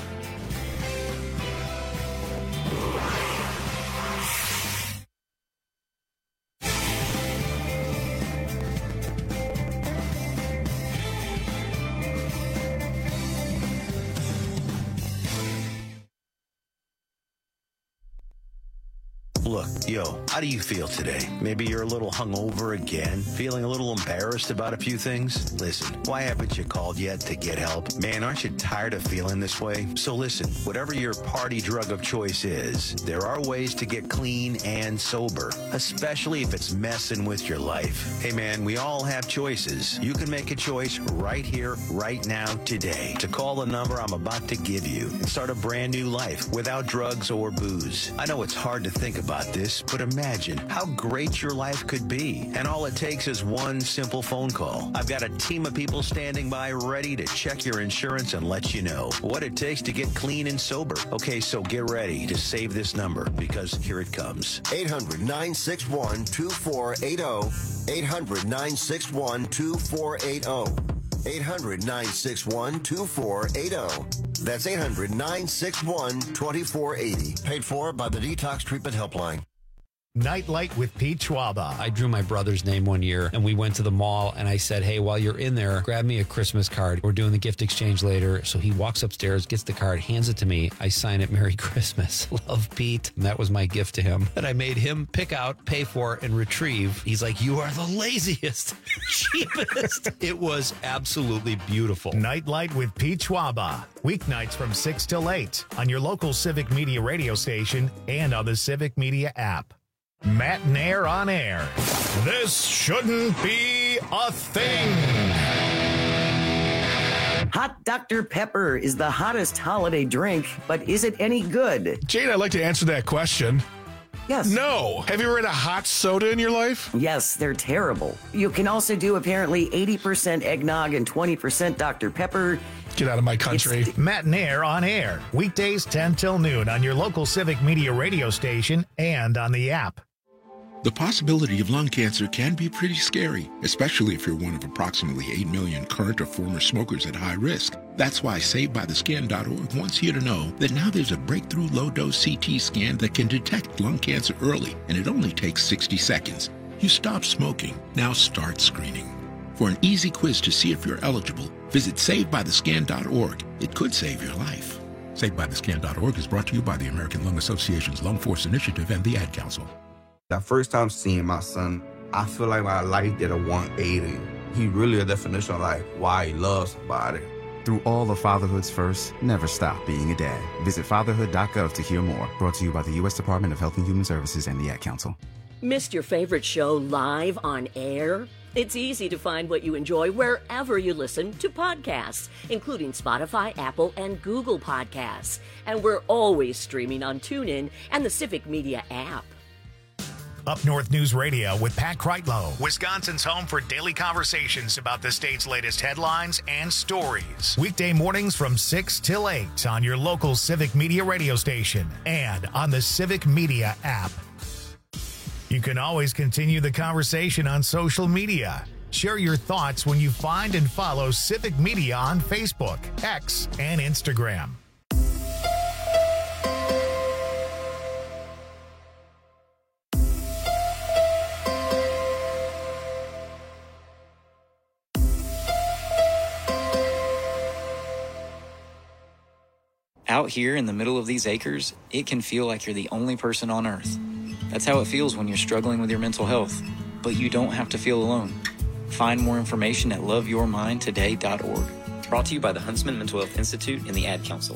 Look, yo, how do you feel today? Maybe you're a little hungover again, feeling a little embarrassed about a few things? Listen, why haven't you called yet to get help? Man, aren't you tired of feeling this way? So listen, whatever your party drug of choice is, there are ways to get clean and sober, especially if it's messing with your life. Hey man, we all have choices. You can make a choice right here, right now, today, to call the number I'm about to give you and start a brand new life without drugs or booze. I know it's hard to think about this, but imagine how great your life could be. And all it takes is one simple phone call. I've got a team of people standing by ready to check your insurance and let you know what it takes to get clean and sober. Okay, so get ready to save this number, because here it comes. eight hundred, nine six one, two four eight zero. eight hundred, nine six one, two four eight zero. eight hundred, nine six one, two four eight zero. That's eight hundred, nine six one, two four eight zero. Paid for by the Detox Treatment Helpline. Nightlight with Pete Schwaba. I drew my brother's name one year, and we went to the mall, and I said, hey, while you're in there, grab me a Christmas card. We're doing the gift exchange later. So he walks upstairs, gets the card, hands it to me. I sign it, Merry Christmas. Love, Pete. And that was my gift to him. And I made him pick out, pay for, and retrieve. He's like, you are the laziest, cheapest. It was absolutely beautiful. Nightlight with Pete Schwaba. Weeknights from six till eight on your local Civic Media radio station and on the Civic Media app. Matt Nair on air. This shouldn't be a thing. Hot Doctor Pepper is the hottest holiday drink, but is it any good? Jane, I'd like to answer that question. Yes. No. Have you ever had a hot soda in your life? Yes, they're terrible. You can also do apparently eighty percent eggnog and twenty percent Doctor Pepper. Get out of my country. It's Matt Nair on air. Weekdays ten till noon on your local Civic Media radio station and on the app. The possibility of lung cancer can be pretty scary, especially if you're one of approximately eight million current or former smokers at high risk. That's why Saved By The Scan dot org wants you to know that now there's a breakthrough low-dose C T scan that can detect lung cancer early, and it only takes sixty seconds. You stop smoking. Now start screening. For an easy quiz to see if you're eligible, visit save by the scan dot org. It could save your life. save by the scan dot org is brought to you by the American Lung Association's Lung Force Initiative and the Ad Council. The first time seeing my son, I feel like my life did a one eighty. He really a definition of like why he loves somebody. Through all of fatherhood's first, never stop being a dad. Visit fatherhood dot gov to hear more. Brought to you by the U S Department of Health and Human Services and the Ad Council. Missed your favorite show live on air? It's easy to find what you enjoy wherever you listen to podcasts, including Spotify, Apple, and Google Podcasts. And we're always streaming on TuneIn and the Civic Media app. Up North News Radio with Pat Kreitlow, Wisconsin's home for daily conversations about the state's latest headlines and stories. Weekday mornings from six till eight on your local Civic Media radio station and on the Civic Media app. You can always continue the conversation on social media. Share your thoughts when you find and follow Civic Media on Facebook, X, and Instagram. Out here in the middle of these acres, it can feel like you're the only person on Earth. That's how it feels when you're struggling with your mental health. But you don't have to feel alone. Find more information at love your mind today dot org. Brought to you by the Huntsman Mental Health Institute and the Ad Council.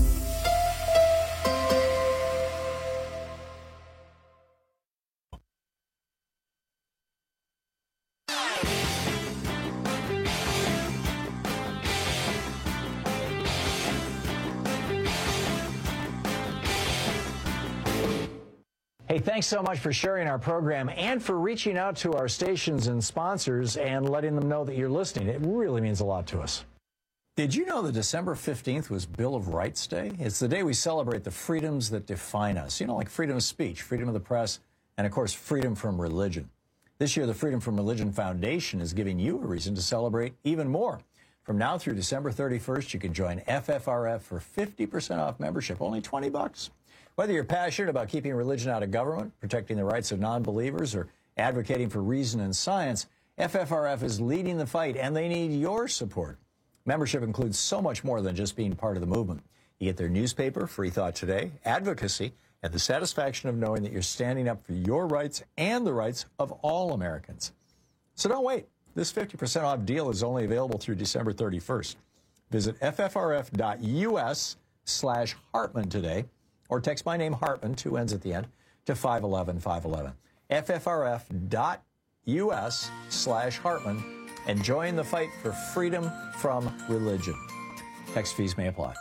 Hey, thanks so much for sharing our program and for reaching out to our stations and sponsors and letting them know that you're listening. It really means a lot to us. Did you know that December fifteenth was Bill of Rights Day? It's the day we celebrate the freedoms that define us. You know, like freedom of speech, freedom of the press, and, of course, freedom from religion. This year, the Freedom from Religion Foundation is giving you a reason to celebrate even more. From now through December thirty-first, you can join F F R F for fifty percent off membership, only twenty bucks. Whether you're passionate about keeping religion out of government, protecting the rights of non-believers, or advocating for reason and science, F F R F is leading the fight, and they need your support. Membership includes so much more than just being part of the movement. You get their newspaper, Free Thought Today, advocacy, and the satisfaction of knowing that you're standing up for your rights and the rights of all Americans. So don't wait. This fifty percent off deal is only available through December thirty-first. Visit F F R F dot U S slash Hartman today, or text my name, Hartman, two N's at the end, to five one one five one one. F F R F dot U S slash Hartman, and join the fight for freedom from religion. Text fees may apply.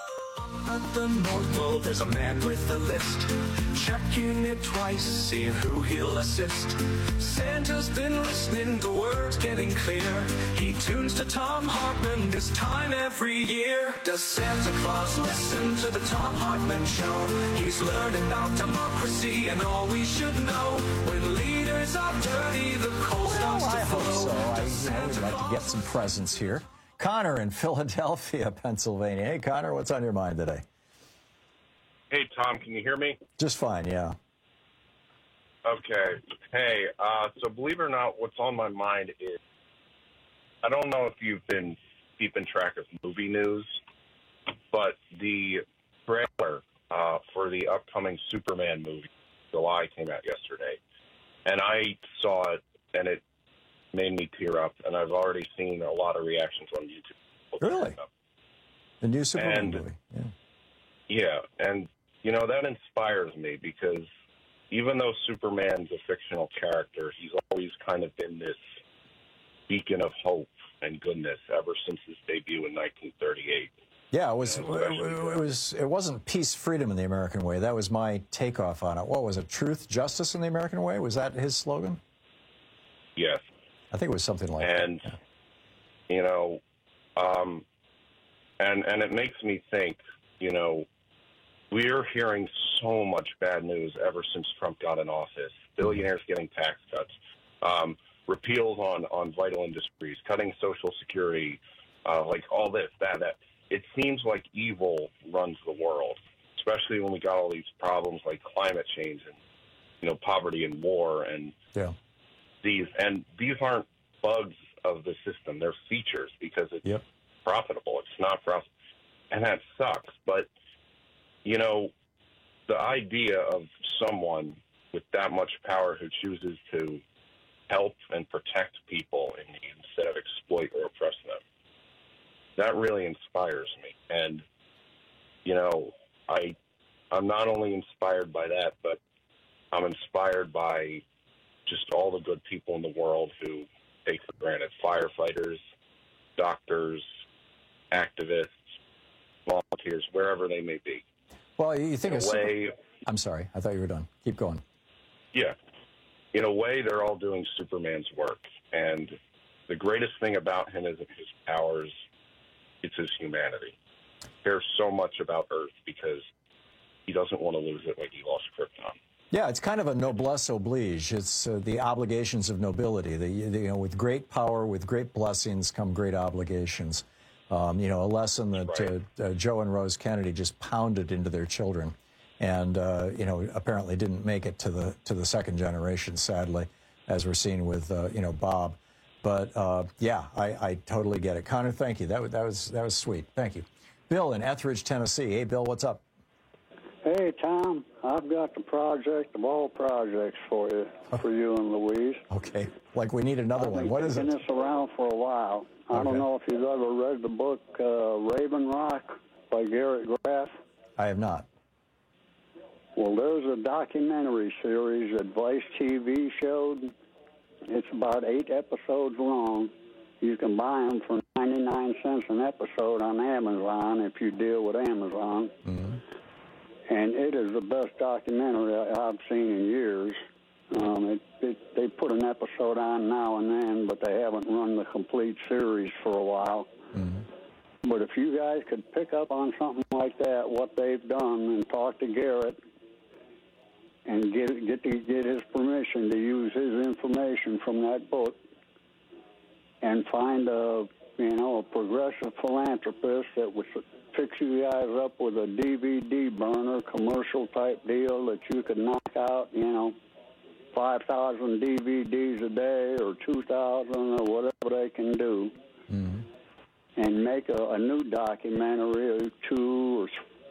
At the North Pole, there's a man with a list, checking it twice, seeing who he'll assist. Santa's been listening, the word's getting clear. He tunes to Thom Hartmann this time every year. Does Santa Claus listen to the Thom Hartmann Show? He's learning about democracy and all we should know. When leaders are dirty, the coal starts Well, to I hope flow. so. I Does you know, would Santa like to get some presents here. Connor in Philadelphia, Pennsylvania. Hey, Connor, what's on your mind today? Hey, Tom, can you hear me? Just fine, yeah. Okay. Hey, uh, so believe it or not, what's on my mind is, I don't know if you've been keeping track of movie news, but the trailer uh, for the upcoming Superman movie, July, came out yesterday. And I saw it, and it made me tear up, and I've already seen a lot of reactions on YouTube. Really? The new Superman And- movie. Yeah. Yeah, and, you know, that inspires me because even though Superman's a fictional character, he's always kind of been this beacon of hope and goodness ever since his debut in nineteen thirty-eight. Yeah, it was. It, it was. It wasn't peace, freedom in the American way. That was my takeoff on it. What was it? Truth, justice in the American way. Was that his slogan? Yes. I think it was something like and, that. you know, um, and and it makes me think, you know, we're hearing so much bad news ever since Trump got in office. Billionaires getting tax cuts, um, repeals on, on vital industries, cutting Social Security, uh, like all this, that, that. It seems like evil runs the world, especially when we got all these problems like climate change and, you know, poverty and war and Yeah. these. And these aren't bugs of the system. They're features because it's yep. profitable. It's not for us, and that sucks. But, you know, the idea of someone with that much power who chooses to help and protect people in need instead of exploit or oppress them, that really inspires me. And, you know, I, I'm not only inspired by that, but I'm inspired by just all the good people in the world who take for granted. Firefighters, doctors, activists, volunteers, wherever they may be. Well, you think in a way, I'm sorry. I thought you were done. Keep going. Yeah. In a way, they're all doing Superman's work. And the greatest thing about him isn't his powers, it's his humanity. He cares so much about Earth because he doesn't want to lose it like he lost Krypton. Yeah, it's kind of a noblesse oblige. It's uh, the obligations of nobility. The, the, you know, with great power, with great blessings come great obligations. Um, you know, a lesson that right. uh, uh, Joe and Rose Kennedy just pounded into their children, and uh, you know, apparently didn't make it to the to the second generation, sadly, as we're seeing with uh, you know Bob. But uh, yeah, I, I totally get it. Connor, thank you. That was that was that was sweet. Thank you. Bill in Etheridge, Tennessee. Hey, Bill, what's up? Hey, Tom. I've got the project of all projects for you, for you and Louise. Okay, like we need another I've one. been What is it? kicking this around for a while. I Okay. don't know if you've ever read the book uh, Raven Rock by Garrett Graff. I have not. Well, there's a documentary series that Vice T V showed. It's about eight episodes long. You can buy them for ninety-nine cents an episode on Amazon if you deal with Amazon. Mm-hmm. And it is the best documentary I've seen in years. Um, it, it, they put an episode on now and then, but they haven't run the complete series for a while. Mm-hmm. But if you guys could pick up on something like that, what they've done, and talk to Garrett and get get to get his permission to use his information from that book, and find a you know a progressive philanthropist that would fix you guys up with a D V D burner commercial type deal that you could knock out, you know, five thousand D V Ds a day or two thousand or whatever they can do, mm-hmm. and make a, a new documentary, or two or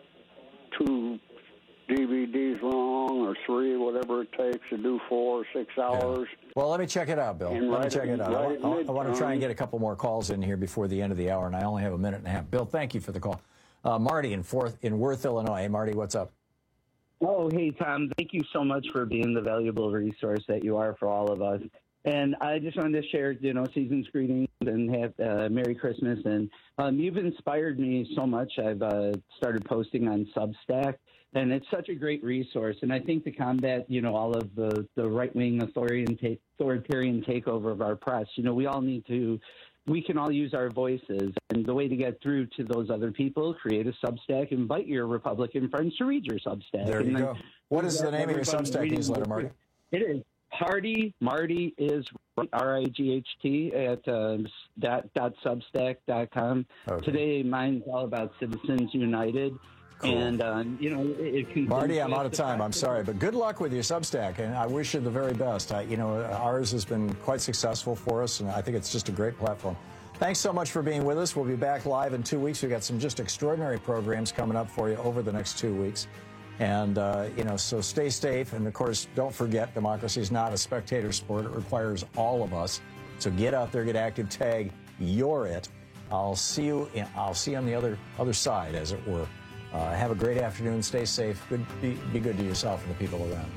two D V Ds long or three, whatever it takes to do four or six hours. Yeah. Well, let me check it out, Bill. And Let me right check it at- out. I, right wa- at I want to try and midterm. get a couple more calls in here before the end of the hour, and I only have a minute and a half. Bill, thank you for the call. Uh, Marty in Fourth in Worth, Illinois. Hey, Marty, what's up? Oh, hey, Tom. Thank you so much for being the valuable resource that you are for all of us. And I just wanted to share, you know, season's greetings and have uh, Merry Christmas. And um, you've inspired me so much. I've uh, started posting on Substack, and it's such a great resource. And I think to combat, you know, all of the, the right-wing authoritarian, take, authoritarian takeover of our press, you know, we all need to we can all use our voices. And the way to get through to those other people, create a Substack, invite your Republican friends to read your Substack. There you and go. What is the name of your Substack newsletter, Marty? It is Party Marty is R I G H T at uh, dot, dot substack dot com. Okay. Today, mine's all about Citizens United. Cool. And, uh, you know, it, it Marty, I'm out of time. I'm sorry, but good luck with your Substack, and I wish you the very best. I, you know, ours has been quite successful for us, and I think it's just a great platform. Thanks so much for being with us. We'll be back live in two weeks. We've got some just extraordinary programs coming up for you over the next two weeks. And, uh, you know, so stay safe. And, of course, don't forget, democracy is not a spectator sport. It requires all of us. So get out there, get active, tag, you're it. I'll see you, in, I'll see you on the other, other side, as it were. Uh, have a great afternoon. Stay safe. Good, be, be good to yourself and the people around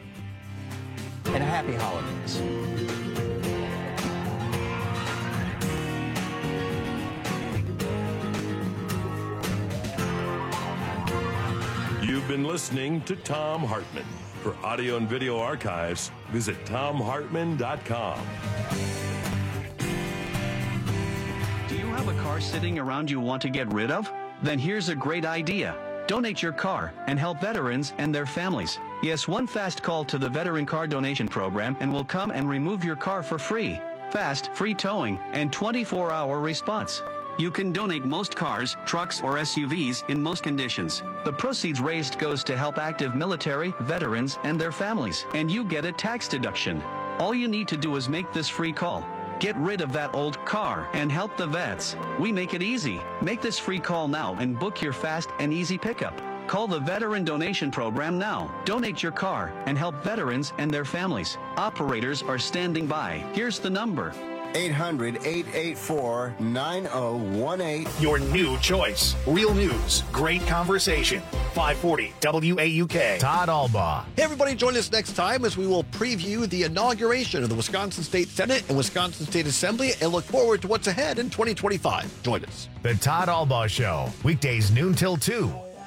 you. And happy holidays. You've been listening to Tom Hartman. For audio and video archives, visit tom hartman dot com. Do you have a car sitting around you want to get rid of? Then here's a great idea. Donate your car and help veterans and their families. Yes, one fast call to the Veteran Car Donation Program and we'll come and remove your car for free. Fast, free towing, and twenty-four hour response. You can donate most cars, trucks, or S U Vs in most conditions. The proceeds raised goes to help active military, veterans, and their families, and you get a tax deduction. All you need to do is make this free call. Get rid of that old car and help the vets. We make it easy. Make this free call now and book your fast and easy pickup. Call the Veteran Donation Program now. Donate your car and help veterans and their families. Operators are standing by. Here's the number. eight hundred, eight eight four, nine oh one eight. Your new choice. Real news. Great conversation. five forty W A U K. Todd Albaugh. Hey, everybody, join us next time as we will preview the inauguration of the Wisconsin State Senate and Wisconsin State Assembly and look forward to what's ahead in twenty twenty-five. Join us. The Todd Albaugh Show. Weekdays noon till two.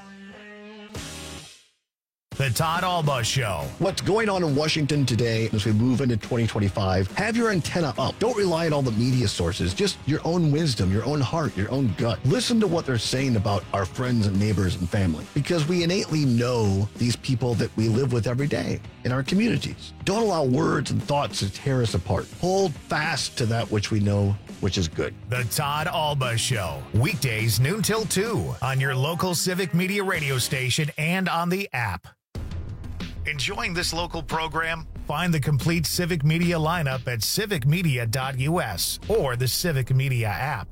The Todd Albaugh Show. What's going on in Washington today as we move into twenty twenty-five? Have your antenna up. Don't rely on all the media sources. Just your own wisdom, your own heart, your own gut. Listen to what they're saying about our friends and neighbors and family, because we innately know these people that we live with every day in our communities. Don't allow words and thoughts to tear us apart. Hold fast to that which we know, which is good. The Todd Albaugh Show. Weekdays noon till two on your local Civic Media radio station and on the app. Enjoying this local program? Find the complete Civic Media lineup at civic media dot U S or the Civic Media app.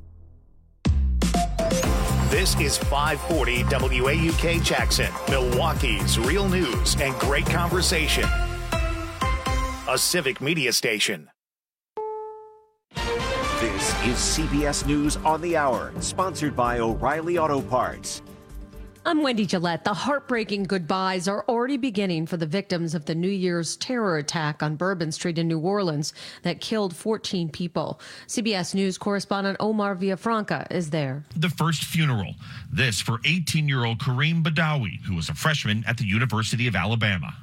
This is five forty W A U K Jackson, Milwaukee's real news and great conversation. A Civic Media station. This is C B S News on the Hour, sponsored by O'Reilly Auto Parts. I'm Wendy Gillette. The heartbreaking goodbyes are already beginning for the victims of the New Year's terror attack on Bourbon Street in New Orleans that killed fourteen people. C B S News correspondent Omar Villafranca is there. The first funeral. This for eighteen-year-old Kareem Badawi, who was a freshman at the University of Alabama.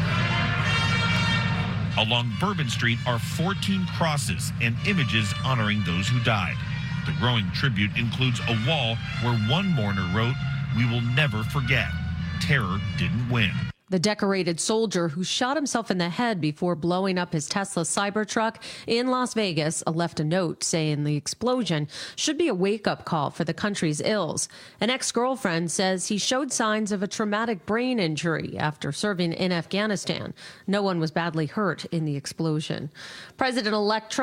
Along Bourbon Street are fourteen crosses and images honoring those who died. The growing tribute includes a wall where one mourner wrote, "We will never forget. Terror didn't win." The decorated soldier who shot himself in the head before blowing up his Tesla Cybertruck in Las Vegas left a note saying the explosion should be a wake-up call for the country's ills. An ex-girlfriend says he showed signs of a traumatic brain injury after serving in Afghanistan. No one was badly hurt in the explosion. President-elect Trump